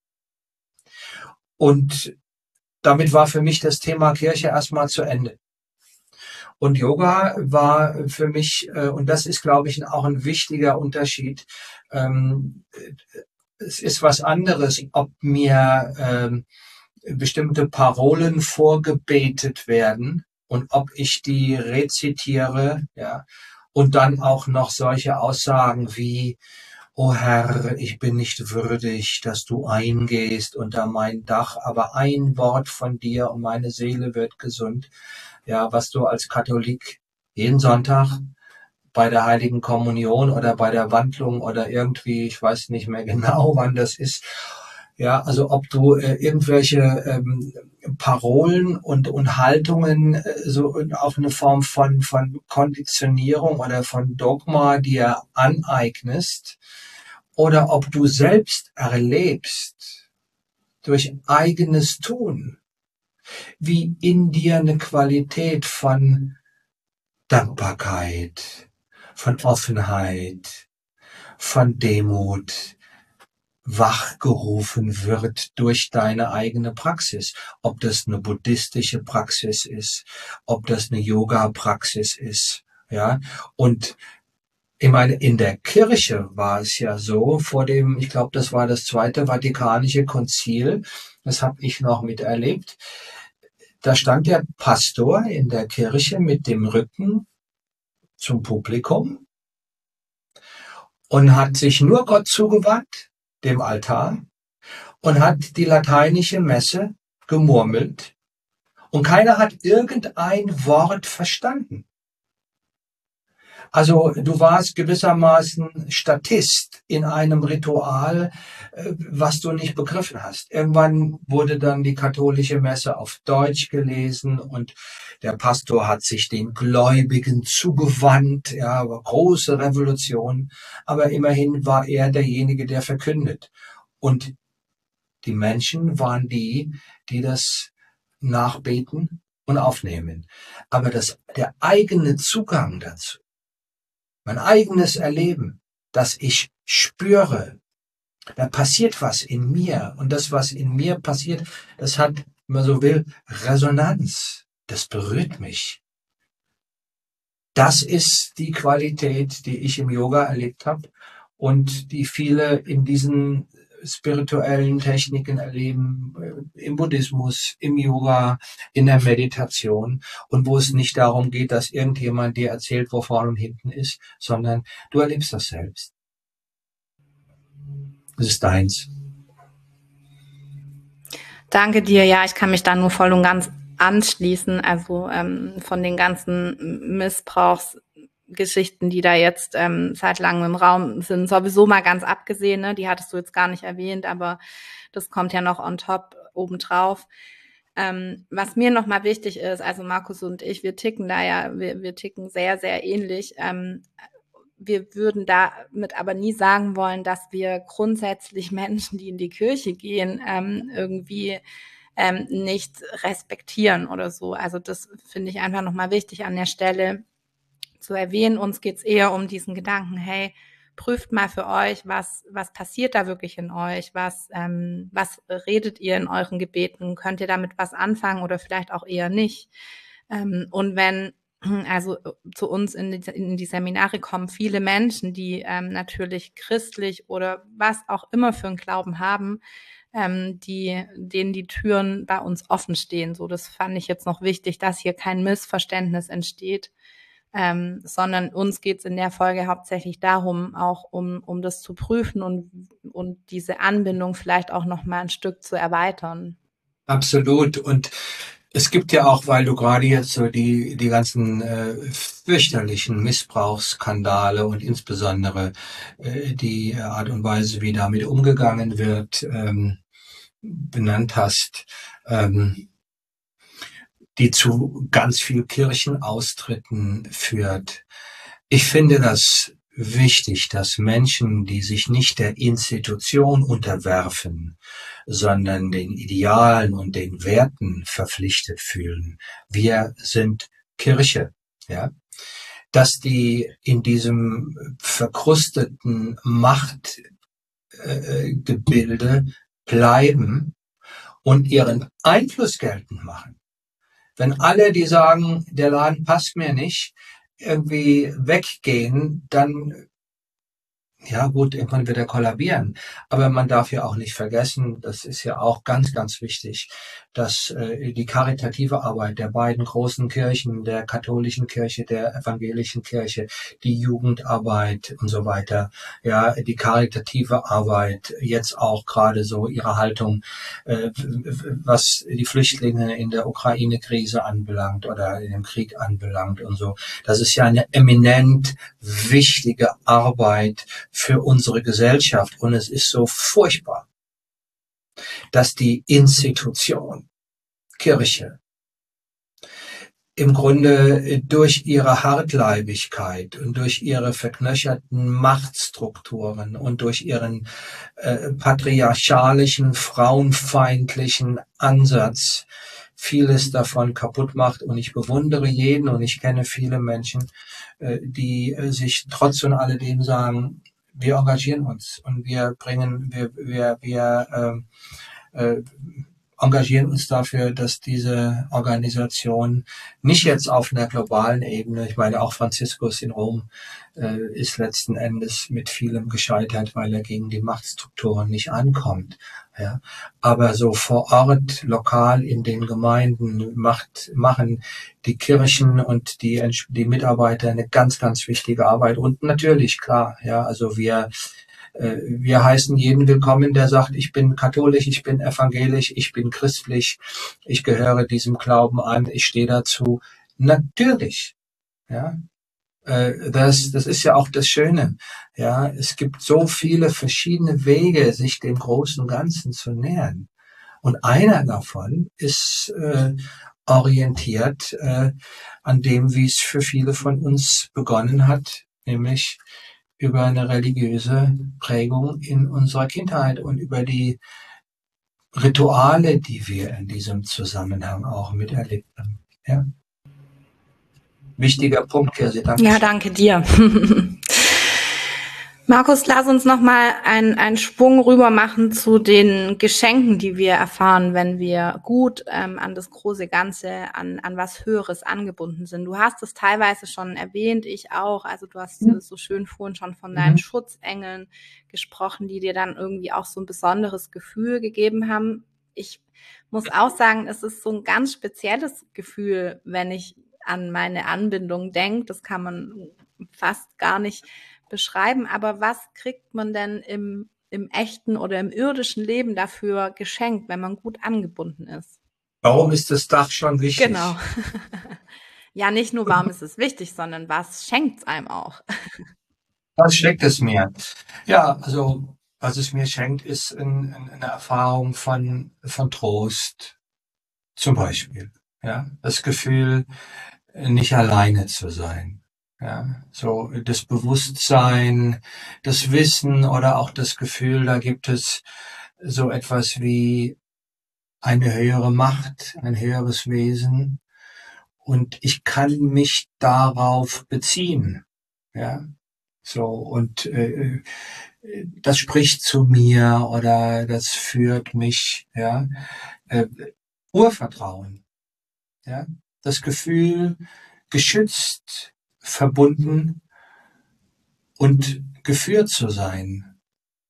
Und damit war für mich das Thema Kirche erstmal zu Ende. Und Yoga war für mich, und das ist, glaube ich, auch ein wichtiger Unterschied, es ist was anderes, ob mir bestimmte Parolen vorgebetet werden und ob ich die rezitiere, ja, und dann auch noch solche Aussagen wie: O Herr, ich bin nicht würdig, dass du eingehst unter mein Dach, aber ein Wort von dir und meine Seele wird gesund. Ja, was du als Katholik jeden Sonntag bei der Heiligen Kommunion oder bei der Wandlung oder irgendwie, ich weiß nicht mehr genau, wann das ist, ja, also ob du äh, irgendwelche ähm, Parolen und, und Haltungen äh, so auf eine Form von, von Konditionierung oder von Dogma dir aneignest, oder ob du selbst erlebst durch eigenes Tun, wie in dir eine Qualität von Dankbarkeit, von Offenheit, von Demut wachgerufen wird durch deine eigene Praxis. Ob das eine buddhistische Praxis ist, ob das eine Yoga-Praxis ist, ja. Und ich meine, in der Kirche war es ja so, vor dem, ich glaube, das war das Zweite Vatikanische Konzil, das habe ich noch miterlebt, da stand der Pastor in der Kirche mit dem Rücken zum Publikum und hat sich nur Gott zugewandt, dem Altar, und hat die lateinische Messe gemurmelt, und keiner hat irgendein Wort verstanden. Also du warst gewissermaßen Statist in einem Ritual, was du nicht begriffen hast. Irgendwann wurde dann die katholische Messe auf Deutsch gelesen und der Pastor hat sich den Gläubigen zugewandt. Ja, große Revolution. Aber immerhin war er derjenige, der verkündet. Und die Menschen waren die, die das nachbeten und aufnehmen. Aber das, der eigene Zugang dazu, mein eigenes Erleben, dass ich spüre, da passiert was in mir, und das, was in mir passiert, das hat, wenn man so will, Resonanz. Das berührt mich. Das ist die Qualität, die ich im Yoga erlebt habe und die viele in diesen spirituellen Techniken erleben, im Buddhismus, im Yoga, in der Meditation, und wo es nicht darum geht, dass irgendjemand dir erzählt, wo vorne und hinten ist, sondern du erlebst das selbst. Das ist deins. Danke dir. Ja, ich kann mich da nur voll und ganz anschließen. Also ähm, von den ganzen Missbrauchsgeschichten, die da jetzt ähm, seit langem im Raum sind, sowieso mal ganz abgesehen, ne? Die hattest du jetzt gar nicht erwähnt, aber das kommt ja noch on top obendrauf. Ähm, was mir nochmal wichtig ist, also Markus und ich, wir ticken da ja, wir, wir ticken sehr, sehr ähnlich. Ähm, wir würden damit aber nie sagen wollen, dass wir grundsätzlich Menschen, die in die Kirche gehen, ähm, irgendwie ähm, nicht respektieren oder so. Also das finde ich einfach nochmal wichtig an der Stelle zu erwähnen. Uns geht es eher um diesen Gedanken, hey, prüft mal für euch, was was passiert da wirklich in euch, was ähm, was redet ihr in euren Gebeten, könnt ihr damit was anfangen oder vielleicht auch eher nicht. Ähm, und wenn also zu uns in die, in die Seminare kommen viele Menschen, die ähm, natürlich christlich oder was auch immer für einen Glauben haben, ähm, die, denen die Türen bei uns offen stehen. So, das fand ich jetzt noch wichtig, dass hier kein Missverständnis entsteht, ähm, sondern uns geht es in der Folge hauptsächlich darum, auch um, um das zu prüfen und, und diese Anbindung vielleicht auch noch mal ein Stück zu erweitern. Absolut. Und es gibt ja auch, weil du gerade jetzt so die, die ganzen äh, fürchterlichen Missbrauchsskandale und insbesondere äh, die Art und Weise, wie damit umgegangen wird, ähm, benannt hast, ähm, die zu ganz viel Kirchenaustritten führt. Ich finde das wichtig, dass Menschen, die sich nicht der Institution unterwerfen, sondern den Idealen und den Werten verpflichtet fühlen. Wir sind Kirche, ja, dass die in diesem verkrusteten Machtgebilde bleiben und ihren Einfluss geltend machen. Wenn alle, die sagen, der Laden passt mir nicht, irgendwie weggehen, dann, ja gut, irgendwann wird er kollabieren. Aber man darf ja auch nicht vergessen, das ist ja auch ganz, ganz wichtig, dass äh, die karitative Arbeit der beiden großen Kirchen, der katholischen Kirche, der evangelischen Kirche, die Jugendarbeit und so weiter, ja, die karitative Arbeit, jetzt auch gerade so ihre Haltung, äh, was die Flüchtlinge in der Ukraine-Krise anbelangt oder in dem Krieg anbelangt und so. Das ist ja eine eminent wichtige Arbeit für unsere Gesellschaft. Und es ist so furchtbar, dass die Institution Kirche im Grunde durch ihre Hartleibigkeit und durch ihre verknöcherten Machtstrukturen und durch ihren äh, patriarchalischen, frauenfeindlichen Ansatz vieles davon kaputt macht. Und ich bewundere jeden und ich kenne viele Menschen, äh, die äh, sich trotz und alledem sagen, wir engagieren uns und wir bringen, wir, wir, wir äh, äh, engagieren uns dafür, dass diese Organisation nicht jetzt auf einer globalen Ebene, ich meine auch Franziskus in Rom äh, ist letzten Endes mit vielem gescheitert, weil er gegen die Machtstrukturen nicht ankommt. Ja, aber so vor Ort, lokal in den Gemeinden macht, machen die Kirchen und die, die Mitarbeiter eine ganz, ganz wichtige Arbeit. Und natürlich, klar, ja, also wir, äh, wir heißen jeden willkommen, der sagt, ich bin katholisch, ich bin evangelisch, ich bin christlich, ich gehöre diesem Glauben an, ich stehe dazu. Natürlich, ja. Das, das ist ja auch das Schöne. Ja, es gibt so viele verschiedene Wege, sich dem großen Ganzen zu nähern. Und einer davon ist äh, orientiert äh, an dem, wie es für viele von uns begonnen hat, nämlich über eine religiöse Prägung in unserer Kindheit und über die Rituale, die wir in diesem Zusammenhang auch miterlebt haben. Ja. Wichtiger Punkt, Kirsi, danke. Ja, danke dir. Markus, lass uns noch mal einen, einen Sprung rüber machen zu den Geschenken, die wir erfahren, wenn wir gut ähm, an das große Ganze, an, an was Höheres angebunden sind. Du hast es teilweise schon erwähnt, ich auch. Also du hast mhm. so schön vorhin schon von deinen mhm. Schutzengeln gesprochen, die dir dann irgendwie auch so ein besonderes Gefühl gegeben haben. Ich muss auch sagen, es ist so ein ganz spezielles Gefühl, wenn ich an meine Anbindung denkt. Das kann man fast gar nicht beschreiben. Aber was kriegt man denn im, im echten oder im irdischen Leben dafür geschenkt, wenn man gut angebunden ist? Warum ist das Dach schon wichtig? Genau. Ja, nicht nur warum ist es wichtig, sondern was schenkt es einem auch? Was schenkt es mir? Ja, also was es mir schenkt, ist ein, ein, eine Erfahrung von, von Trost, zum Beispiel. Ja, das Gefühl, nicht alleine zu sein. Ja, so das Bewusstsein, das Wissen oder auch das Gefühl, da gibt es so etwas wie eine höhere Macht, ein höheres Wesen und ich kann mich darauf beziehen. Ja, so und äh, das spricht zu mir oder das führt mich, ja, äh, Urvertrauen, ja. Das Gefühl, geschützt, verbunden und geführt zu sein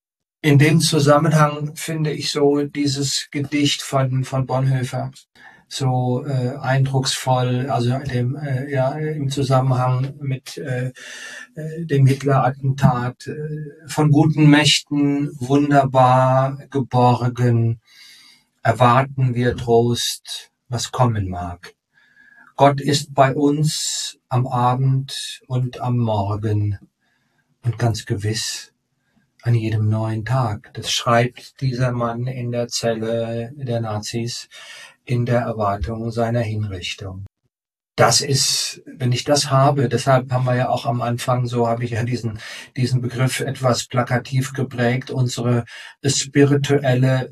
in dem Zusammenhang finde ich so dieses Gedicht von, von Bonhoeffer so äh, eindrucksvoll, also dem, äh, ja, im Zusammenhang mit äh, dem Hitler-Attentat, äh, von guten Mächten wunderbar geborgen, erwarten wir Trost, was kommen mag. Gott ist bei uns am Abend und am Morgen und ganz gewiss an jedem neuen Tag. Das schreibt dieser Mann in der Zelle der Nazis in der Erwartung seiner Hinrichtung. Das ist, wenn ich das habe, deshalb haben wir ja auch am Anfang, so habe ich ja diesen, diesen Begriff etwas plakativ geprägt, unsere spirituelle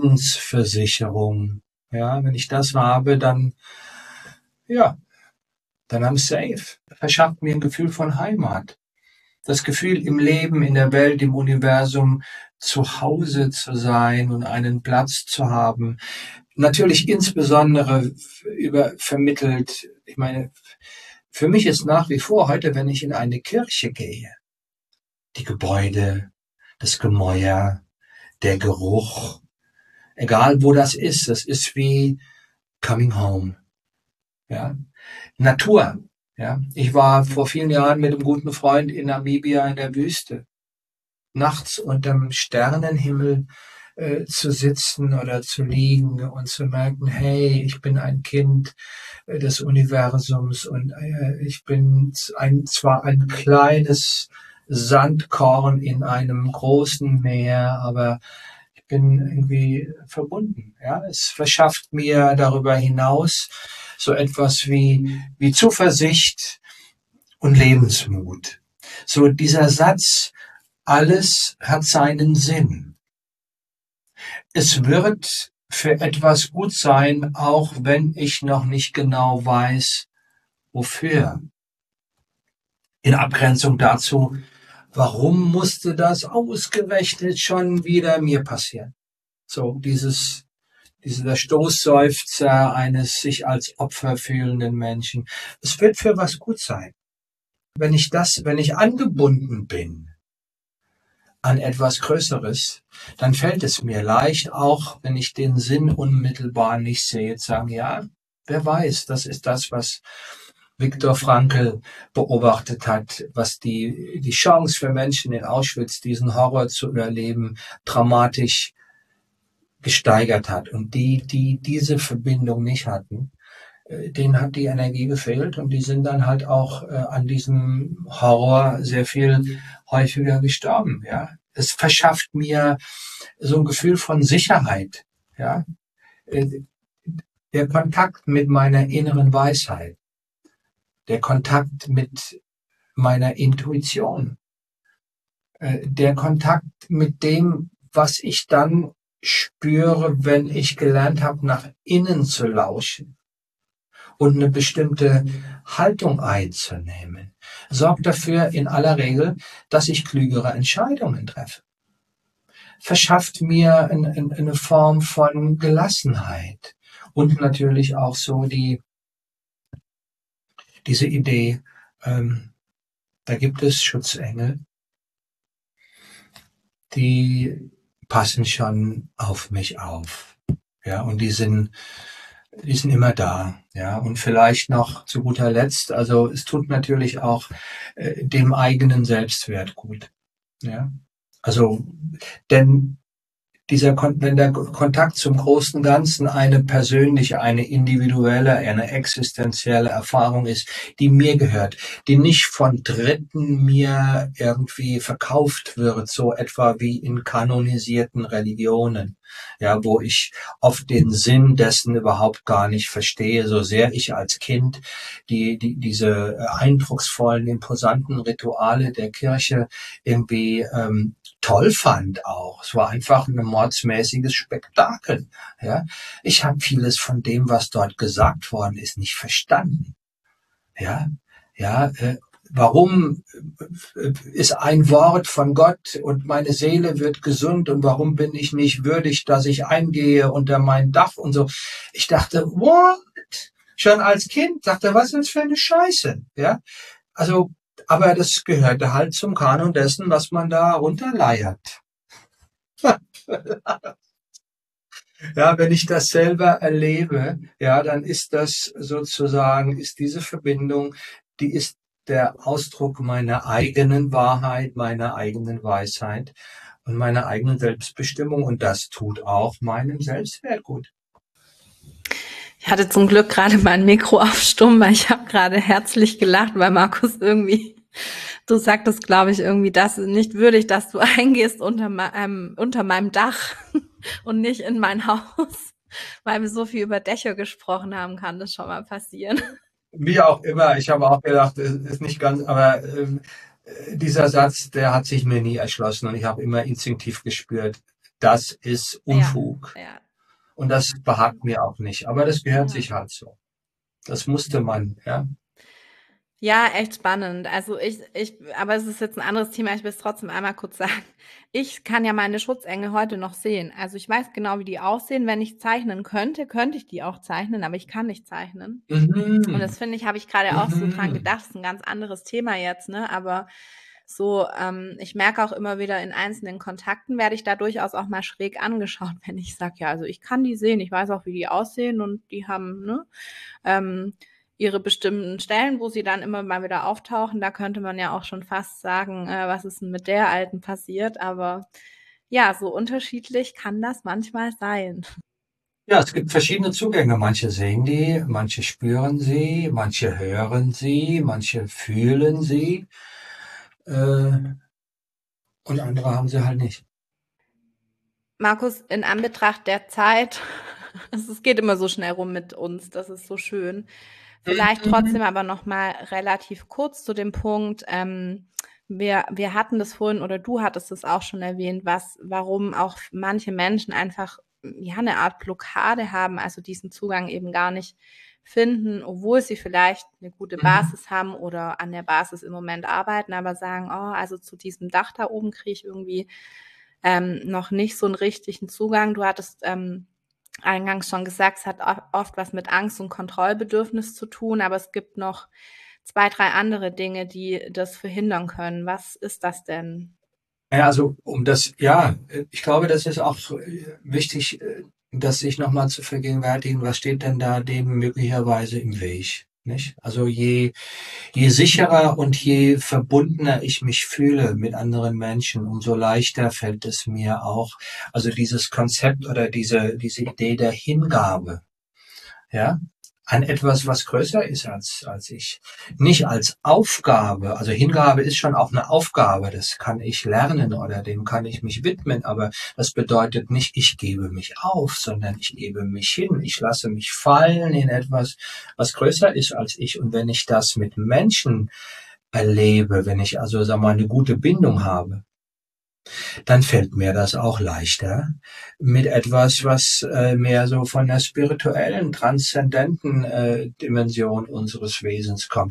Lebensversicherung. Ja, wenn ich das habe, dann, ja, dann I'm safe. Verschafft mir ein Gefühl von Heimat. Das Gefühl, im Leben, in der Welt, im Universum zu Hause zu sein und einen Platz zu haben. Natürlich insbesondere über vermittelt, ich meine, für mich ist nach wie vor heute, wenn ich in eine Kirche gehe, die Gebäude, das Gemäuer, der Geruch, egal wo das ist, das ist wie coming home. Ja, Natur. Ja, ich war vor vielen Jahren mit einem guten Freund in Namibia in der Wüste. Nachts unterm Sternenhimmel äh, zu sitzen oder zu liegen und zu merken, hey, ich bin ein Kind äh, des Universums und äh, ich bin ein, zwar ein kleines Sandkorn in einem großen Meer, aber ich bin irgendwie verbunden. Ja, es verschafft mir darüber hinaus so etwas wie, wie Zuversicht und Lebensmut. So dieser Satz, alles hat seinen Sinn. Es wird für etwas gut sein, auch wenn ich noch nicht genau weiß, wofür. In Abgrenzung dazu, warum musste das ausgerechnet schon wieder mir passieren? So dieses Dieser Stoßseufzer eines sich als Opfer fühlenden Menschen. Es wird für was gut sein. Wenn ich das, wenn ich angebunden bin an etwas Größeres, dann fällt es mir leicht, auch wenn ich den Sinn unmittelbar nicht sehe, zu sagen, ja, wer weiß, das ist das, was Viktor Frankl beobachtet hat, was die, die Chance für Menschen in Auschwitz, diesen Horror zu überleben, dramatisch gesteigert hat. Und die, die diese Verbindung nicht hatten, denen hat die Energie gefehlt und die sind dann halt auch äh, an diesem Horror sehr viel häufiger gestorben. Ja, es verschafft mir so ein Gefühl von Sicherheit. Ja, der Kontakt mit meiner inneren Weisheit, der Kontakt mit meiner Intuition, äh, der Kontakt mit dem, was ich dann spüre, wenn ich gelernt habe, nach innen zu lauschen und eine bestimmte Haltung einzunehmen, sorgt dafür in aller Regel, dass ich klügere Entscheidungen treffe. Verschafft mir ein, ein, eine Form von Gelassenheit und natürlich auch so die diese Idee, ähm, da gibt es Schutzengel, die passen schon auf mich auf, ja, und die sind, die sind immer da, ja, und vielleicht noch zu guter Letzt, also es tut natürlich auch äh, dem eigenen Selbstwert gut, ja, also, denn dieser, wenn der Kontakt zum großen Ganzen eine persönliche, eine individuelle, eine existenzielle Erfahrung ist, die mir gehört, die nicht von Dritten mir irgendwie verkauft wird, so etwa wie in kanonisierten Religionen, ja, wo ich oft den Sinn dessen überhaupt gar nicht verstehe, so sehr ich als Kind die, die diese eindrucksvollen, imposanten Rituale der Kirche irgendwie ähm, toll fand auch. Es war einfach ein mordsmäßiges Spektakel. Ja, ich habe vieles von dem, was dort gesagt worden ist, nicht verstanden. Ja, ja. Äh, warum ist ein Wort von Gott und meine Seele wird gesund und warum bin ich nicht würdig, dass ich eingehe unter mein Dach und so? Ich dachte, what? Schon als Kind dachte, was ist das für eine Scheiße? Ja, also. Aber das gehörte halt zum Kanon dessen, was man da runterleiert. Ja, wenn ich das selber erlebe, ja, dann ist das sozusagen, ist diese Verbindung, die ist der Ausdruck meiner eigenen Wahrheit, meiner eigenen Weisheit und meiner eigenen Selbstbestimmung. Und das tut auch meinem Selbstwert gut. Ich hatte zum Glück gerade mein Mikro auf stumm, weil ich habe gerade herzlich gelacht, weil Markus irgendwie, du sagtest, glaube ich, irgendwie, das ist nicht würdig, dass du eingehst unter, ähm, unter meinem Dach und nicht in mein Haus, weil wir so viel über Dächer gesprochen haben, kann das schon mal passieren. Wie auch immer, ich habe auch gedacht, es ist nicht ganz, aber ähm, dieser Satz, der hat sich mir nie erschlossen und ich habe immer instinktiv gespürt, das ist Unfug. Ja, ja. Und das behagt mir auch nicht. Aber das gehört Ja. sich halt so. Das musste man, ja. Ja, echt spannend. Also ich, ich, aber es ist jetzt ein anderes Thema. Ich will es trotzdem einmal kurz sagen. Ich kann ja meine Schutzengel heute noch sehen. Also ich weiß genau, wie die aussehen. Wenn ich zeichnen könnte, könnte ich die auch zeichnen, aber ich kann nicht zeichnen. Und Mhm. das finde ich, habe ich gerade auch so dran Mhm. gedacht. Das ist ein ganz anderes Thema jetzt, ne? Aber so, ähm, ich merke auch immer wieder in einzelnen Kontakten werde ich da durchaus auch mal schräg angeschaut, wenn ich sage, ja, also ich kann die sehen, ich weiß auch, wie die aussehen und die haben, ne, ähm, ihre bestimmten Stellen, wo sie dann immer mal wieder auftauchen. Da könnte man ja auch schon fast sagen, äh, was ist denn mit der Alten passiert? Aber ja, so unterschiedlich kann das manchmal sein. Ja, es gibt verschiedene Zugänge. Manche sehen die, manche spüren sie, manche hören sie, manche fühlen sie. Äh, und andere haben sie halt nicht. Markus, in Anbetracht der Zeit, es geht immer so schnell rum mit uns, das ist so schön. Vielleicht trotzdem aber noch mal relativ kurz zu dem Punkt, ähm, wir, wir hatten das vorhin oder du hattest es auch schon erwähnt, was, warum auch manche Menschen einfach ja eine Art Blockade haben, also diesen Zugang eben gar nicht finden, obwohl sie vielleicht eine gute Basis haben oder an der Basis im Moment arbeiten, aber sagen, oh, also zu diesem Dach da oben kriege ich irgendwie ähm, noch nicht so einen richtigen Zugang. Du hattest ähm, eingangs schon gesagt, es hat oft was mit Angst und Kontrollbedürfnis zu tun, aber es gibt noch zwei, drei andere Dinge, die das verhindern können. Was ist das denn? Ja, also um das, ja, ich glaube, das ist auch wichtig, das sich nochmal zu vergegenwärtigen, was steht denn da dem möglicherweise im Weg, nicht? Also je, je sicherer und je verbundener ich mich fühle mit anderen Menschen, umso leichter fällt es mir auch, also dieses Konzept oder diese, diese Idee der Hingabe, ja, an etwas, was größer ist als, als ich. Nicht als Aufgabe. Also Hingabe ist schon auch eine Aufgabe. Das kann ich lernen oder dem kann ich mich widmen. Aber das bedeutet nicht, ich gebe mich auf, sondern ich gebe mich hin. Ich lasse mich fallen in etwas, was größer ist als ich. Und wenn ich das mit Menschen erlebe, wenn ich also, sagen wir mal, eine gute Bindung habe, dann fällt mir das auch leichter mit etwas, was äh, mehr so von der spirituellen, transzendenten äh, Dimension unseres Wesens kommt.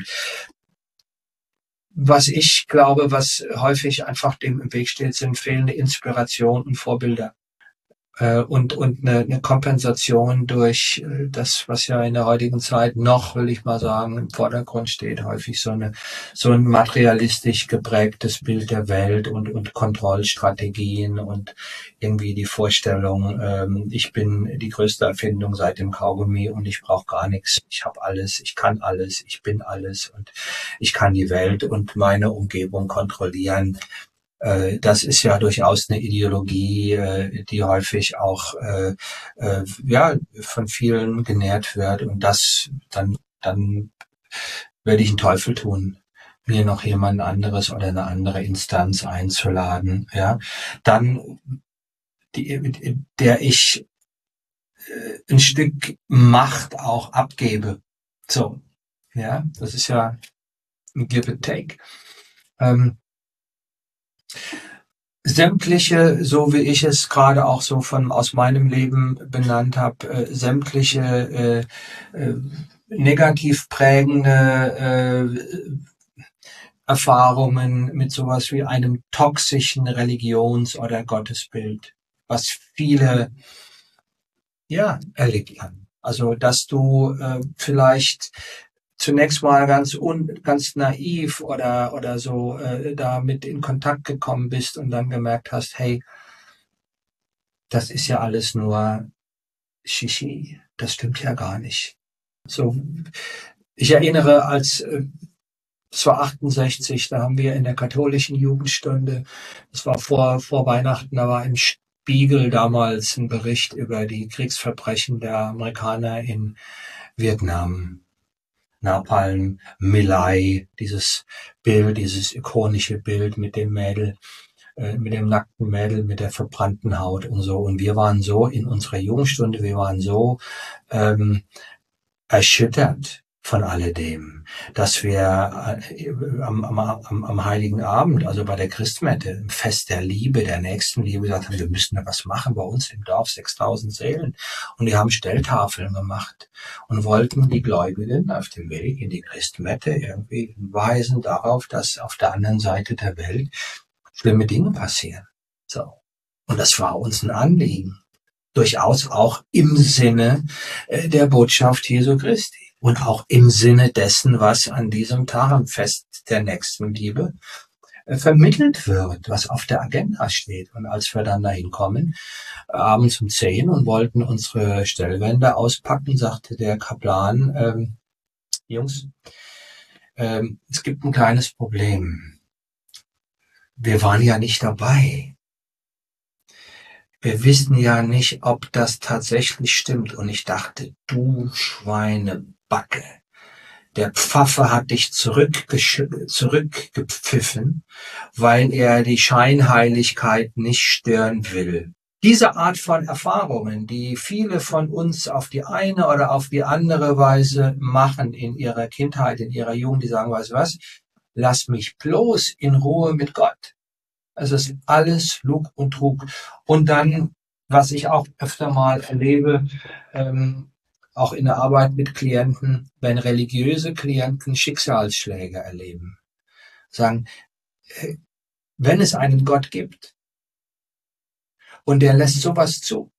Was ich glaube, was häufig einfach dem im Weg steht, sind fehlende Inspiration und Vorbilder. Und, und eine, eine Kompensation durch das, was ja in der heutigen Zeit noch, will ich mal sagen, im Vordergrund steht, häufig so eine, so ein materialistisch geprägtes Bild der Welt und, und Kontrollstrategien und irgendwie die Vorstellung, ähm, ich bin die größte Erfindung seit dem Kaugummi und ich brauche gar nichts. Ich habe alles, ich kann alles, ich bin alles und ich kann die Welt und meine Umgebung kontrollieren. Das ist ja durchaus eine Ideologie, die häufig auch äh, äh, ja von vielen genährt wird. Und das dann dann werde ich einen Teufel tun, mir noch jemand anderes oder eine andere Instanz einzuladen. Ja, dann die, der ich äh, ein Stück Macht auch abgebe. So, ja, das ist ja ein Give and Take. Ähm, Sämtliche, so wie ich es gerade auch so von aus meinem Leben benannt habe, äh, sämtliche äh, äh, negativ prägende äh, Erfahrungen mit sowas wie einem toxischen Religions- oder Gottesbild, was viele ja erlebt haben. Also dass du äh, vielleicht zunächst mal ganz un, ganz naiv oder oder so äh, damit in Kontakt gekommen bist und dann gemerkt hast, hey, das ist ja alles nur Shishi. Das stimmt ja gar nicht. So, ich erinnere, als äh, es war achtundsechzig, da haben wir in der katholischen Jugendstunde, das war vor, vor Weihnachten, da war im Spiegel damals ein Bericht über die Kriegsverbrechen der Amerikaner in Vietnam. Napalm, Milai, dieses Bild, dieses ikonische Bild mit dem Mädel, äh, mit dem nackten Mädel, mit der verbrannten Haut und so. Und wir waren so in unserer Jugendstunde, wir waren so ähm, erschüttert von alledem, dass wir äh, am, am, am, am Heiligen Abend, also bei der Christmette, im Fest der Liebe, der Nächstenliebe, gesagt haben, wir müssen da was machen bei uns im Dorf, sechstausend Seelen. Und die haben Stelltafeln gemacht und wollten die Gläubigen auf dem Weg in die Christmette irgendwie weisen darauf, dass auf der anderen Seite der Welt schlimme Dinge passieren. So. Und das war uns ein Anliegen. Durchaus auch im Sinne äh, der Botschaft Jesu Christi. Und auch im Sinne dessen, was an diesem Tag am Fest der Nächstenliebe äh, vermittelt wird, was auf der Agenda steht. Und als wir dann dahin kommen, abends um zehn und wollten unsere Stellwände auspacken, sagte der Kaplan, ähm, Jungs, ähm, es gibt ein kleines Problem. Wir waren ja nicht dabei. Wir wissen ja nicht, ob das tatsächlich stimmt. Und ich dachte, du Schweinebacke, der Pfaffe hat dich zurückgepfiffen, weil er die Scheinheiligkeit nicht stören will. Diese Art von Erfahrungen, die viele von uns auf die eine oder auf die andere Weise machen in ihrer Kindheit, in ihrer Jugend, die sagen, weißt du was, lass mich bloß in Ruhe mit Gott. Es ist alles Lug und Trug. Und dann, was ich auch öfter mal erlebe, ähm, auch in der Arbeit mit Klienten, wenn religiöse Klienten Schicksalsschläge erleben, sagen, äh, wenn es einen Gott gibt und der lässt sowas zu,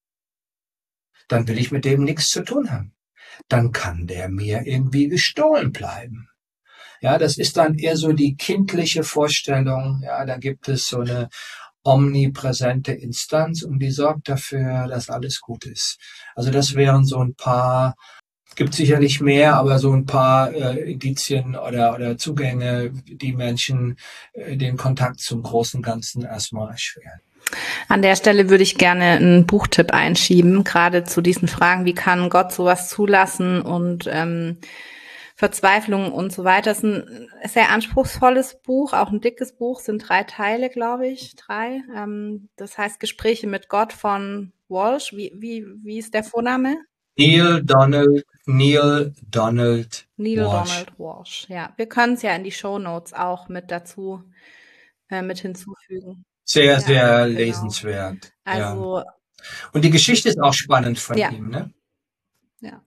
dann will ich mit dem nichts zu tun haben. Dann kann der mir irgendwie gestohlen bleiben. Ja, das ist dann eher so die kindliche Vorstellung. Ja, da gibt es so eine omnipräsente Instanz und die sorgt dafür, dass alles gut ist. Also das wären so ein paar, gibt sicherlich mehr, aber so ein paar äh, Indizien oder, oder Zugänge, die Menschen äh, den Kontakt zum großen Ganzen erstmal erschweren. An der Stelle würde ich gerne einen Buchtipp einschieben, gerade zu diesen Fragen, wie kann Gott sowas zulassen und ähm, Verzweiflung und so weiter. Das ist ein sehr anspruchsvolles Buch, auch ein dickes Buch, sind drei Teile, glaube ich, drei. Ähm, das heißt Gespräche mit Gott von Walsh. Wie, wie, wie ist der Vorname? Neale Donald, Neale Donald Neale Walsh. Donald Walsh, ja. Wir können es ja in die Shownotes auch mit dazu, äh, mit hinzufügen. Sehr, Ja, sehr genau. lesenswert. Also, ja. Und die Geschichte ist auch spannend von ja. ihm, ne? Ja.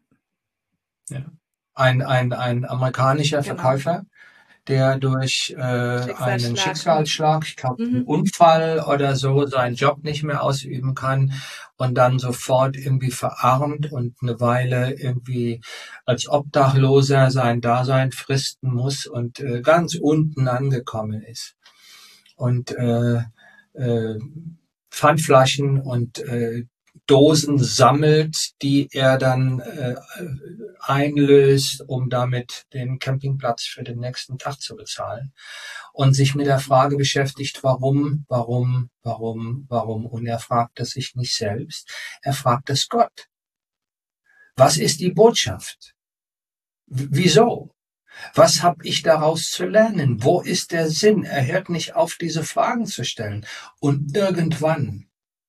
Ja. Ein, ein, ein amerikanischer Genau. Verkäufer, der durch äh, einen Schicksalsschlag, ich glaube einen Mhm. Unfall oder so, seinen Job nicht mehr ausüben kann und dann sofort irgendwie verarmt und eine Weile irgendwie als Obdachloser sein Dasein fristen muss und äh, ganz unten angekommen ist. Und äh, äh, Pfandflaschen und äh, Dosen sammelt, die er dann äh, einlöst, um damit den Campingplatz für den nächsten Tag zu bezahlen. Und sich mit der Frage beschäftigt, warum, warum, warum, warum. Und er fragt es sich nicht selbst, er fragt es Gott. Was ist die Botschaft? W- Wieso? Was habe ich daraus zu lernen? Wo ist der Sinn? Er hört nicht auf, diese Fragen zu stellen. Und irgendwann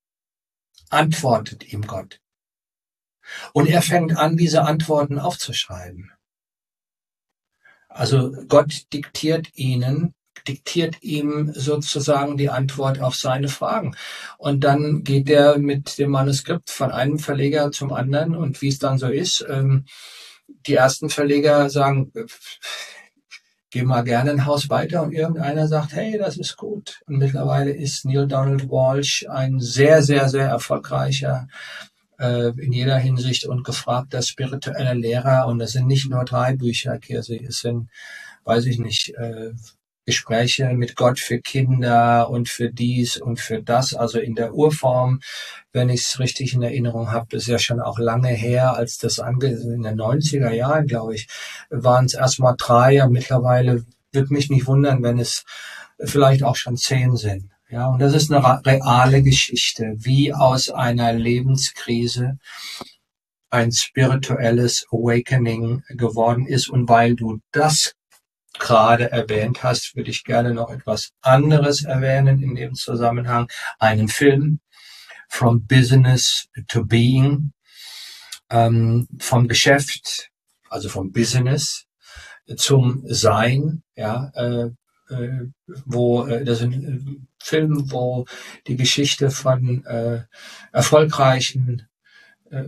antwortet ihm Gott. Und er fängt an, diese Antworten aufzuschreiben. Also Gott diktiert ihnen, diktiert ihm sozusagen die Antwort auf seine Fragen. Und dann geht er mit dem Manuskript von einem Verleger zum anderen. Und wie es dann so ist, ähm, die ersten Verleger sagen, geh mal gerne ein Haus weiter, und irgendeiner sagt, hey, das ist gut. Und mittlerweile ist Neale Donald Walsh ein sehr, sehr, sehr erfolgreicher, äh, in jeder Hinsicht und gefragter spiritueller Lehrer. Und es sind nicht nur drei Bücher, Kirsi, es sind, weiß ich nicht, äh, Gespräche mit Gott für Kinder und für dies und für das, also in der Urform, wenn ich es richtig in Erinnerung habe, ist ja schon auch lange her, als das ange in den neunziger Jahren, glaube ich, waren es erstmal drei, ja, mittlerweile würde mich nicht wundern, wenn es vielleicht auch schon zehn sind. Ja, und das ist eine reale Geschichte, wie aus einer Lebenskrise ein spirituelles Awakening geworden ist. Und weil du das gerade erwähnt hast, würde ich gerne noch etwas anderes erwähnen in dem Zusammenhang. Einen Film, From Business to Being, ähm, vom Geschäft, also vom Business zum Sein, ja, äh, äh, wo äh, das ist ein Film, wo die Geschichte von äh, erfolgreichen äh,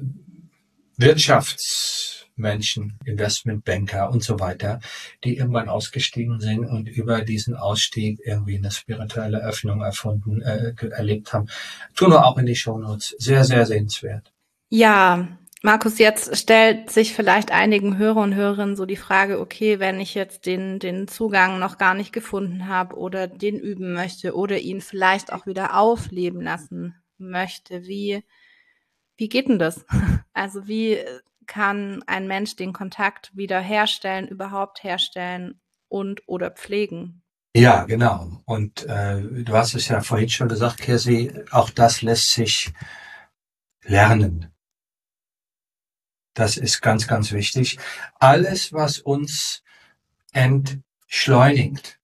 Wirtschaftsmenschen, Investmentbanker und so weiter, die irgendwann ausgestiegen sind und über diesen Ausstieg irgendwie eine spirituelle Öffnung erfunden, äh, erlebt haben. Tun wir auch in die Shownotes. Sehr, sehr sehenswert. Ja, Markus, jetzt stellt sich vielleicht einigen Hörer und Hörerinnen so die Frage, okay, wenn ich jetzt den, den Zugang noch gar nicht gefunden habe oder den üben möchte oder ihn vielleicht auch wieder aufleben lassen möchte, wie, wie geht denn das? Also wie kann ein Mensch den Kontakt wieder herstellen, überhaupt herstellen und oder pflegen? Ja, genau. Und äh, du hast es ja vorhin schon gesagt, Kirsi, auch das lässt sich lernen. Das ist ganz, ganz wichtig. Alles, was uns entschleunigt,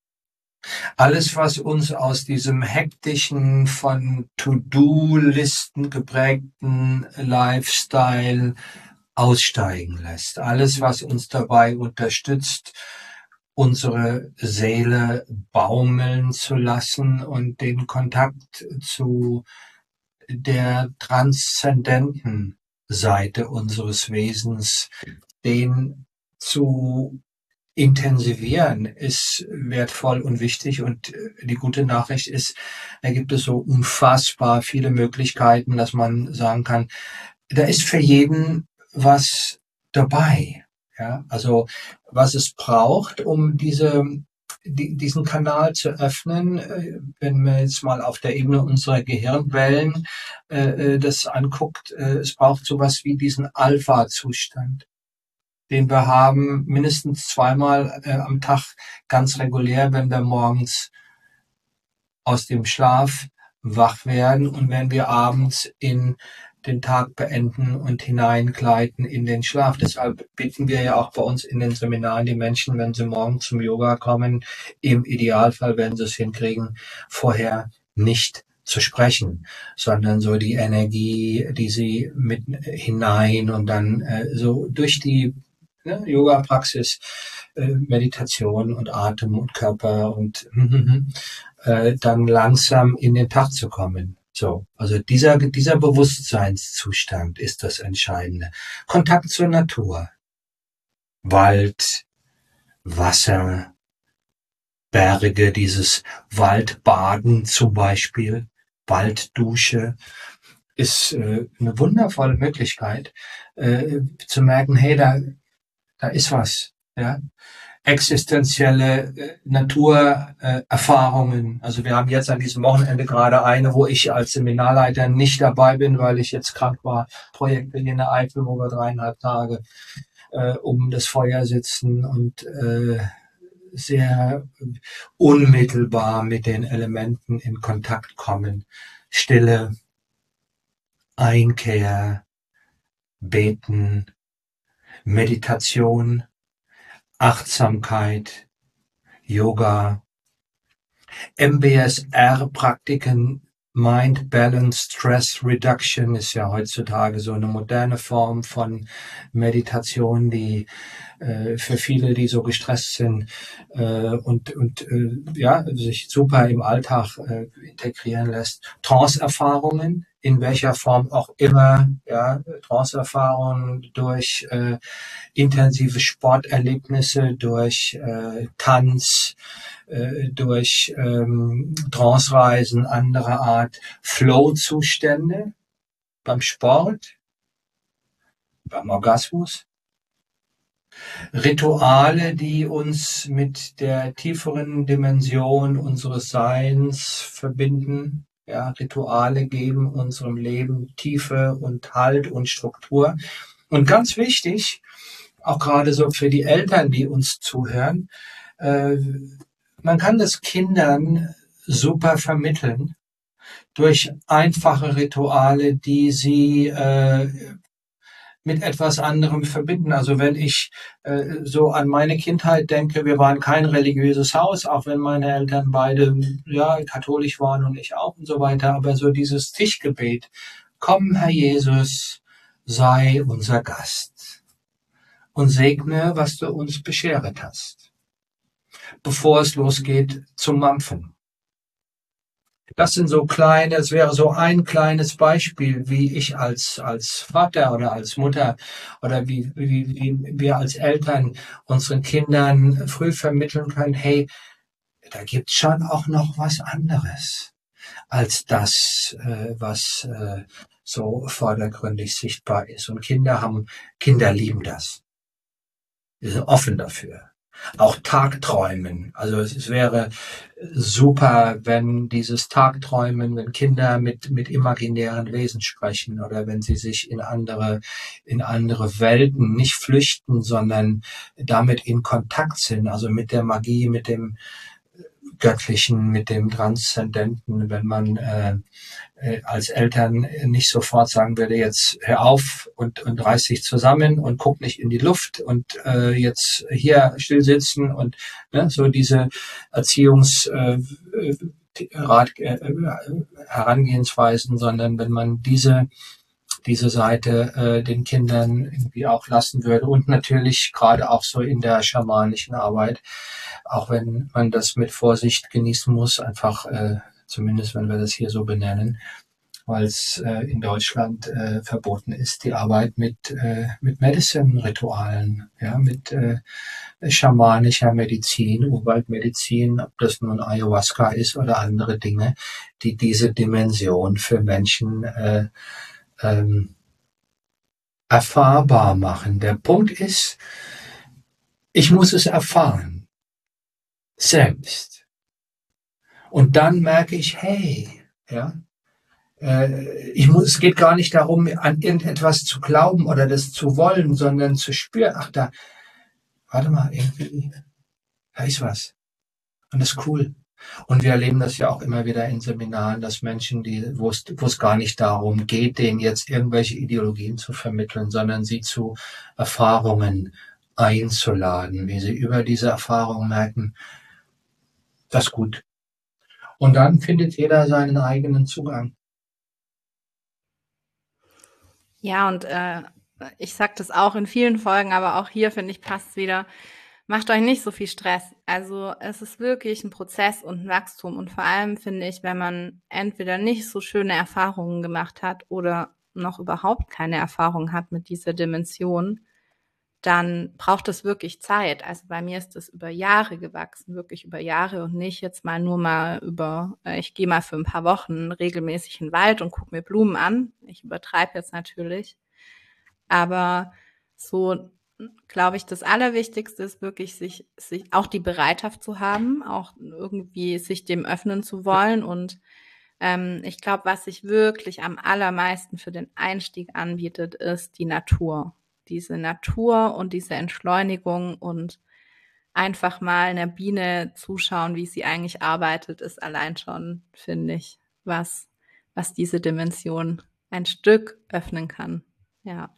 alles, was uns aus diesem hektischen, von To-Do-Listen geprägten Lifestyle aussteigen lässt, alles, was uns dabei unterstützt, unsere Seele baumeln zu lassen und den Kontakt zu der transzendenten Seite unseres Wesens, den zu intensivieren, ist wertvoll und wichtig. Und die gute Nachricht ist, da gibt es so unfassbar viele Möglichkeiten, dass man sagen kann, da ist für jeden was dabei. Ja, also was es braucht, um diese die, diesen Kanal zu öffnen, äh, wenn man jetzt mal auf der Ebene unserer Gehirnwellen äh, das anguckt, äh, es braucht sowas wie diesen Alpha-Zustand, den wir haben mindestens zweimal äh, am Tag ganz regulär, wenn wir morgens aus dem Schlaf wach werden und wenn wir abends in den Tag beenden und hineingleiten in den Schlaf. Deshalb bitten wir ja auch bei uns in den Seminaren die Menschen, wenn sie morgen zum Yoga kommen, im Idealfall, wenn sie es hinkriegen, vorher nicht zu sprechen, sondern so die Energie, die sie mit hinein und dann äh, so durch die ne, Yoga-Praxis, äh, Meditation und Atem und Körper und äh, dann langsam in den Tag zu kommen. So, also dieser, dieser Bewusstseinszustand ist das Entscheidende. Kontakt zur Natur. Wald, Wasser, Berge, dieses Waldbaden zum Beispiel, Walddusche, ist äh, eine wundervolle Möglichkeit, äh, zu merken, hey, da, da ist was, ja. Existenzielle äh, Naturerfahrungen. Äh, also wir haben jetzt an diesem Wochenende gerade eine, wo ich als Seminarleiter nicht dabei bin, weil ich jetzt krank war. Projekt in der Eifel, wo wir dreieinhalb Tage äh, um das Feuer sitzen und äh, sehr unmittelbar mit den Elementen in Kontakt kommen. Stille, Einkehr, Beten, Meditation, Achtsamkeit, Yoga, M B S R-Praktiken, Mind Balance, Stress Reduction ist ja heutzutage so eine moderne Form von Meditation, die äh, für viele, die so gestresst sind äh, und, und äh, ja, sich super im Alltag äh, integrieren lässt. Trance-Erfahrungen, in welcher Form auch immer, ja, Trance-Erfahrungen durch äh, intensive Sporterlebnisse, durch äh, Tanz, äh, durch ähm, Trance-Reisen anderer Art, Flow-Zustände beim Sport, beim Orgasmus, Rituale, die uns mit der tieferen Dimension unseres Seins verbinden. Ja, Rituale geben unserem Leben Tiefe und Halt und Struktur. Und ganz wichtig, auch gerade so für die Eltern, die uns zuhören, äh, man kann das Kindern super vermitteln durch einfache Rituale, die sie äh, mit etwas anderem verbinden. Also wenn ich äh, so an meine Kindheit denke, wir waren kein religiöses Haus, auch wenn meine Eltern beide ja katholisch waren und ich auch und so weiter, aber so dieses Tischgebet, komm Herr Jesus, sei unser Gast und segne, was du uns bescheret hast, bevor es losgeht zum Mampfen. Das sind so kleine, es wäre so ein kleines Beispiel, wie ich als, als Vater oder als Mutter oder wie, wie, wie wir als Eltern unseren Kindern früh vermitteln können, hey, da gibt's schon auch noch was anderes als das, äh, was äh, so vordergründig sichtbar ist. Und Kinder haben, Kinder lieben das. Die sind offen dafür. Auch Tagträumen. Also es wäre super, wenn dieses Tagträumen, wenn Kinder mit, mit imaginären Wesen sprechen oder wenn sie sich in andere, in andere Welten nicht flüchten, sondern damit in Kontakt sind, also mit der Magie, mit dem Göttlichen, mit dem Transzendenten, wenn man äh, äh, als Eltern nicht sofort sagen würde, jetzt hör auf und, und reiß dich zusammen und guck nicht in die Luft und äh, jetzt hier still sitzen und ne, so diese Erziehungs äh, Rat, äh, Herangehensweisen, sondern wenn man diese diese Seite äh, den Kindern irgendwie auch lassen würde und natürlich gerade auch so in der schamanischen Arbeit, auch wenn man das mit Vorsicht genießen muss, einfach äh, zumindest wenn wir das hier so benennen, weil es äh, in Deutschland äh, verboten ist, die Arbeit mit äh, mit Medicine-Ritualen, ja, mit äh, schamanischer Medizin, Urwaldmedizin, ob das nun Ayahuasca ist oder andere Dinge, die diese Dimension für Menschen äh, ähm, erfahrbar machen. Der Punkt ist, ich muss es erfahren, selbst. Und dann merke ich, hey, ja, äh, ich muss, es geht gar nicht darum, an irgendetwas zu glauben oder das zu wollen, sondern zu spüren, ach da, warte mal, irgendwie, da ist was. Und das ist cool. Und wir erleben das ja auch immer wieder in Seminaren, dass Menschen, die, wo es, wo es gar nicht darum geht, denen jetzt irgendwelche Ideologien zu vermitteln, sondern sie zu Erfahrungen einzuladen, wie sie über diese Erfahrungen merken, das ist gut. Und dann findet jeder seinen eigenen Zugang. Ja, und äh, ich sage das auch in vielen Folgen, aber auch hier, finde ich, passt es wieder. Macht euch nicht so viel Stress. Also es ist wirklich ein Prozess und ein Wachstum. Und vor allem finde ich, wenn man entweder nicht so schöne Erfahrungen gemacht hat oder noch überhaupt keine Erfahrung hat mit dieser Dimension, dann braucht es wirklich Zeit. Also bei mir ist es über Jahre gewachsen, wirklich über Jahre und nicht jetzt mal nur mal über, äh, ich gehe mal für ein paar Wochen regelmäßig in den Wald und gucke mir Blumen an. Ich übertreibe jetzt natürlich. Aber so, glaube ich, das Allerwichtigste ist wirklich, sich, sich auch die Bereitschaft zu haben, auch irgendwie sich dem öffnen zu wollen. Und ähm, ich glaube, was sich wirklich am allermeisten für den Einstieg anbietet, ist die Natur. Diese Natur und diese Entschleunigung und einfach mal einer Biene zuschauen, wie sie eigentlich arbeitet, ist allein schon, finde ich, was, was diese Dimension ein Stück öffnen kann. Ja.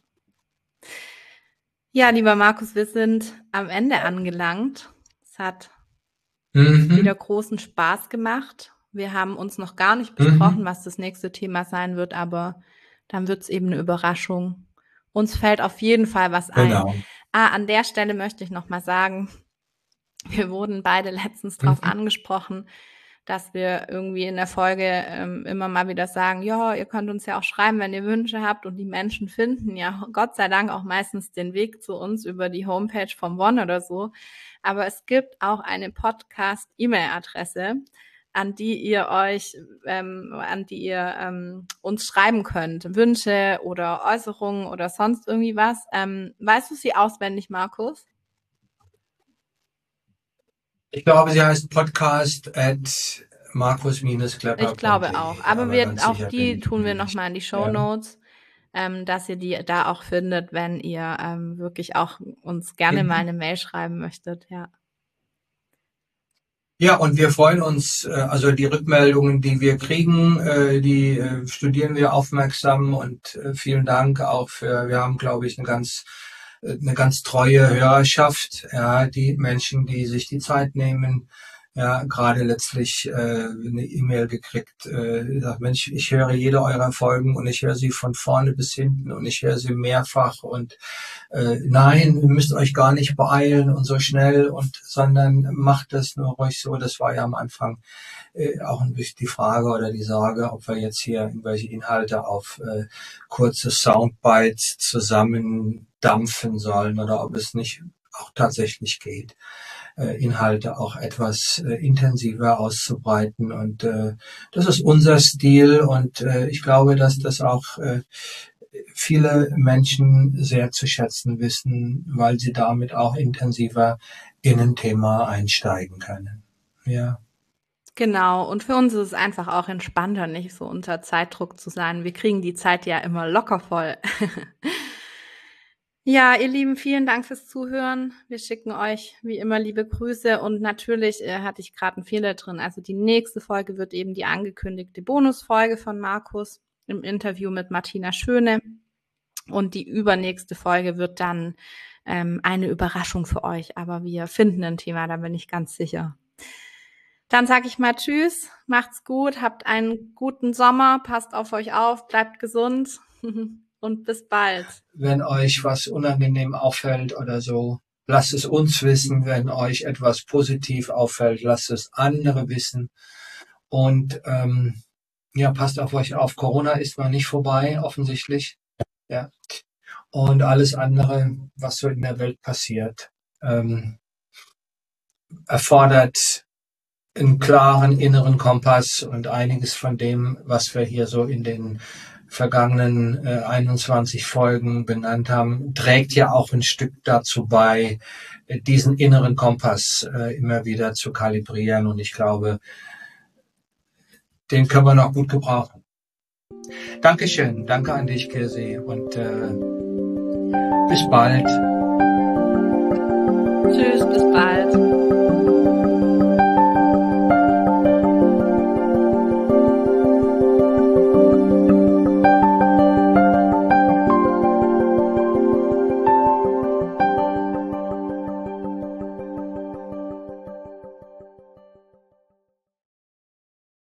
Ja, lieber Markus, wir sind am Ende angelangt. Es hat Mhm. wieder großen Spaß gemacht. Wir haben uns noch gar nicht besprochen, Mhm. was das nächste Thema sein wird, aber dann wird es eben eine Überraschung. Uns fällt auf jeden Fall was ein. Genau. Ah, an der Stelle möchte ich noch mal sagen, wir wurden beide letztens darauf Mhm. angesprochen, dass wir irgendwie in der Folge ähm, immer mal wieder sagen, ja, ihr könnt uns ja auch schreiben, wenn ihr Wünsche habt, und die Menschen finden ja Gott sei Dank auch meistens den Weg zu uns über die Homepage vom One oder so. Aber es gibt auch eine Podcast-E-Mail-Adresse, an die ihr euch, ähm, an die ihr ähm, uns schreiben könnt, Wünsche oder Äußerungen oder sonst irgendwie was. Ähm, weißt du sie auswendig, Markus? Ich glaube, sie heißt Podcast at markus-klepper.de. Ich glaube auch. Aber, aber wir, ganz auch sicher bin die ich tun mir wir nicht. nochmal in die Ja. Shownotes, ähm, dass ihr die da auch findet, wenn ihr ähm, wirklich auch uns gerne Mhm. mal eine Mail schreiben möchtet. Ja. Ja, und wir freuen uns, äh, also die Rückmeldungen, die wir kriegen, äh, die äh, studieren wir aufmerksam und äh, vielen Dank auch für, wir haben, glaube ich, eine ganz, äh, eine ganz treue Hörerschaft, ja, die Menschen, die sich die Zeit nehmen, ja, gerade letztlich äh, eine E-Mail gekriegt, äh, sagt, Mensch, ich höre jede eurer Folgen und ich höre sie von vorne bis hinten und ich höre sie mehrfach und äh, nein, ihr müsst euch gar nicht beeilen und so schnell und, sondern macht das nur ruhig so. Das war ja am Anfang äh, auch ein bisschen die Frage oder die Sorge, ob wir jetzt hier irgendwelche Inhalte auf äh, kurze Soundbites zusammendampfen sollen oder ob es nicht auch tatsächlich geht, äh, Inhalte auch etwas äh, intensiver auszubreiten. Und äh, das ist unser Stil und äh, ich glaube, dass das auch äh, viele Menschen sehr zu schätzen wissen, weil sie damit auch intensiver in ein Thema einsteigen können. Ja. Genau, und für uns ist es einfach auch entspannter, nicht so unter Zeitdruck zu sein. Wir kriegen die Zeit ja immer locker voll. Ja, ihr Lieben, vielen Dank fürs Zuhören. Wir schicken euch wie immer liebe Grüße und natürlich äh, hatte ich gerade einen Fehler drin. Also die nächste Folge wird eben die angekündigte Bonusfolge von Markus im Interview mit Martina Schöne und die übernächste Folge wird dann ähm, eine Überraschung für euch, aber wir finden ein Thema, da bin ich ganz sicher. Dann sage ich mal Tschüss, macht's gut, habt einen guten Sommer, passt auf euch auf, bleibt gesund und bis bald. Wenn euch was unangenehm auffällt oder so, lasst es uns wissen. Wenn euch etwas positiv auffällt, lasst es andere wissen. Und ähm, ja, passt auf euch auf. Corona ist noch nicht vorbei, offensichtlich. Ja. Und alles andere, was so in der Welt passiert, ähm, erfordert einen klaren inneren Kompass und einiges von dem, was wir hier so in den vergangenen äh, einundzwanzig Folgen benannt haben, trägt ja auch ein Stück dazu bei, äh, diesen inneren Kompass äh, immer wieder zu kalibrieren. Und ich glaube, den können wir noch gut gebrauchen. Dankeschön, danke an dich, Kirsi, und äh, bis bald. Tschüss, bis bald.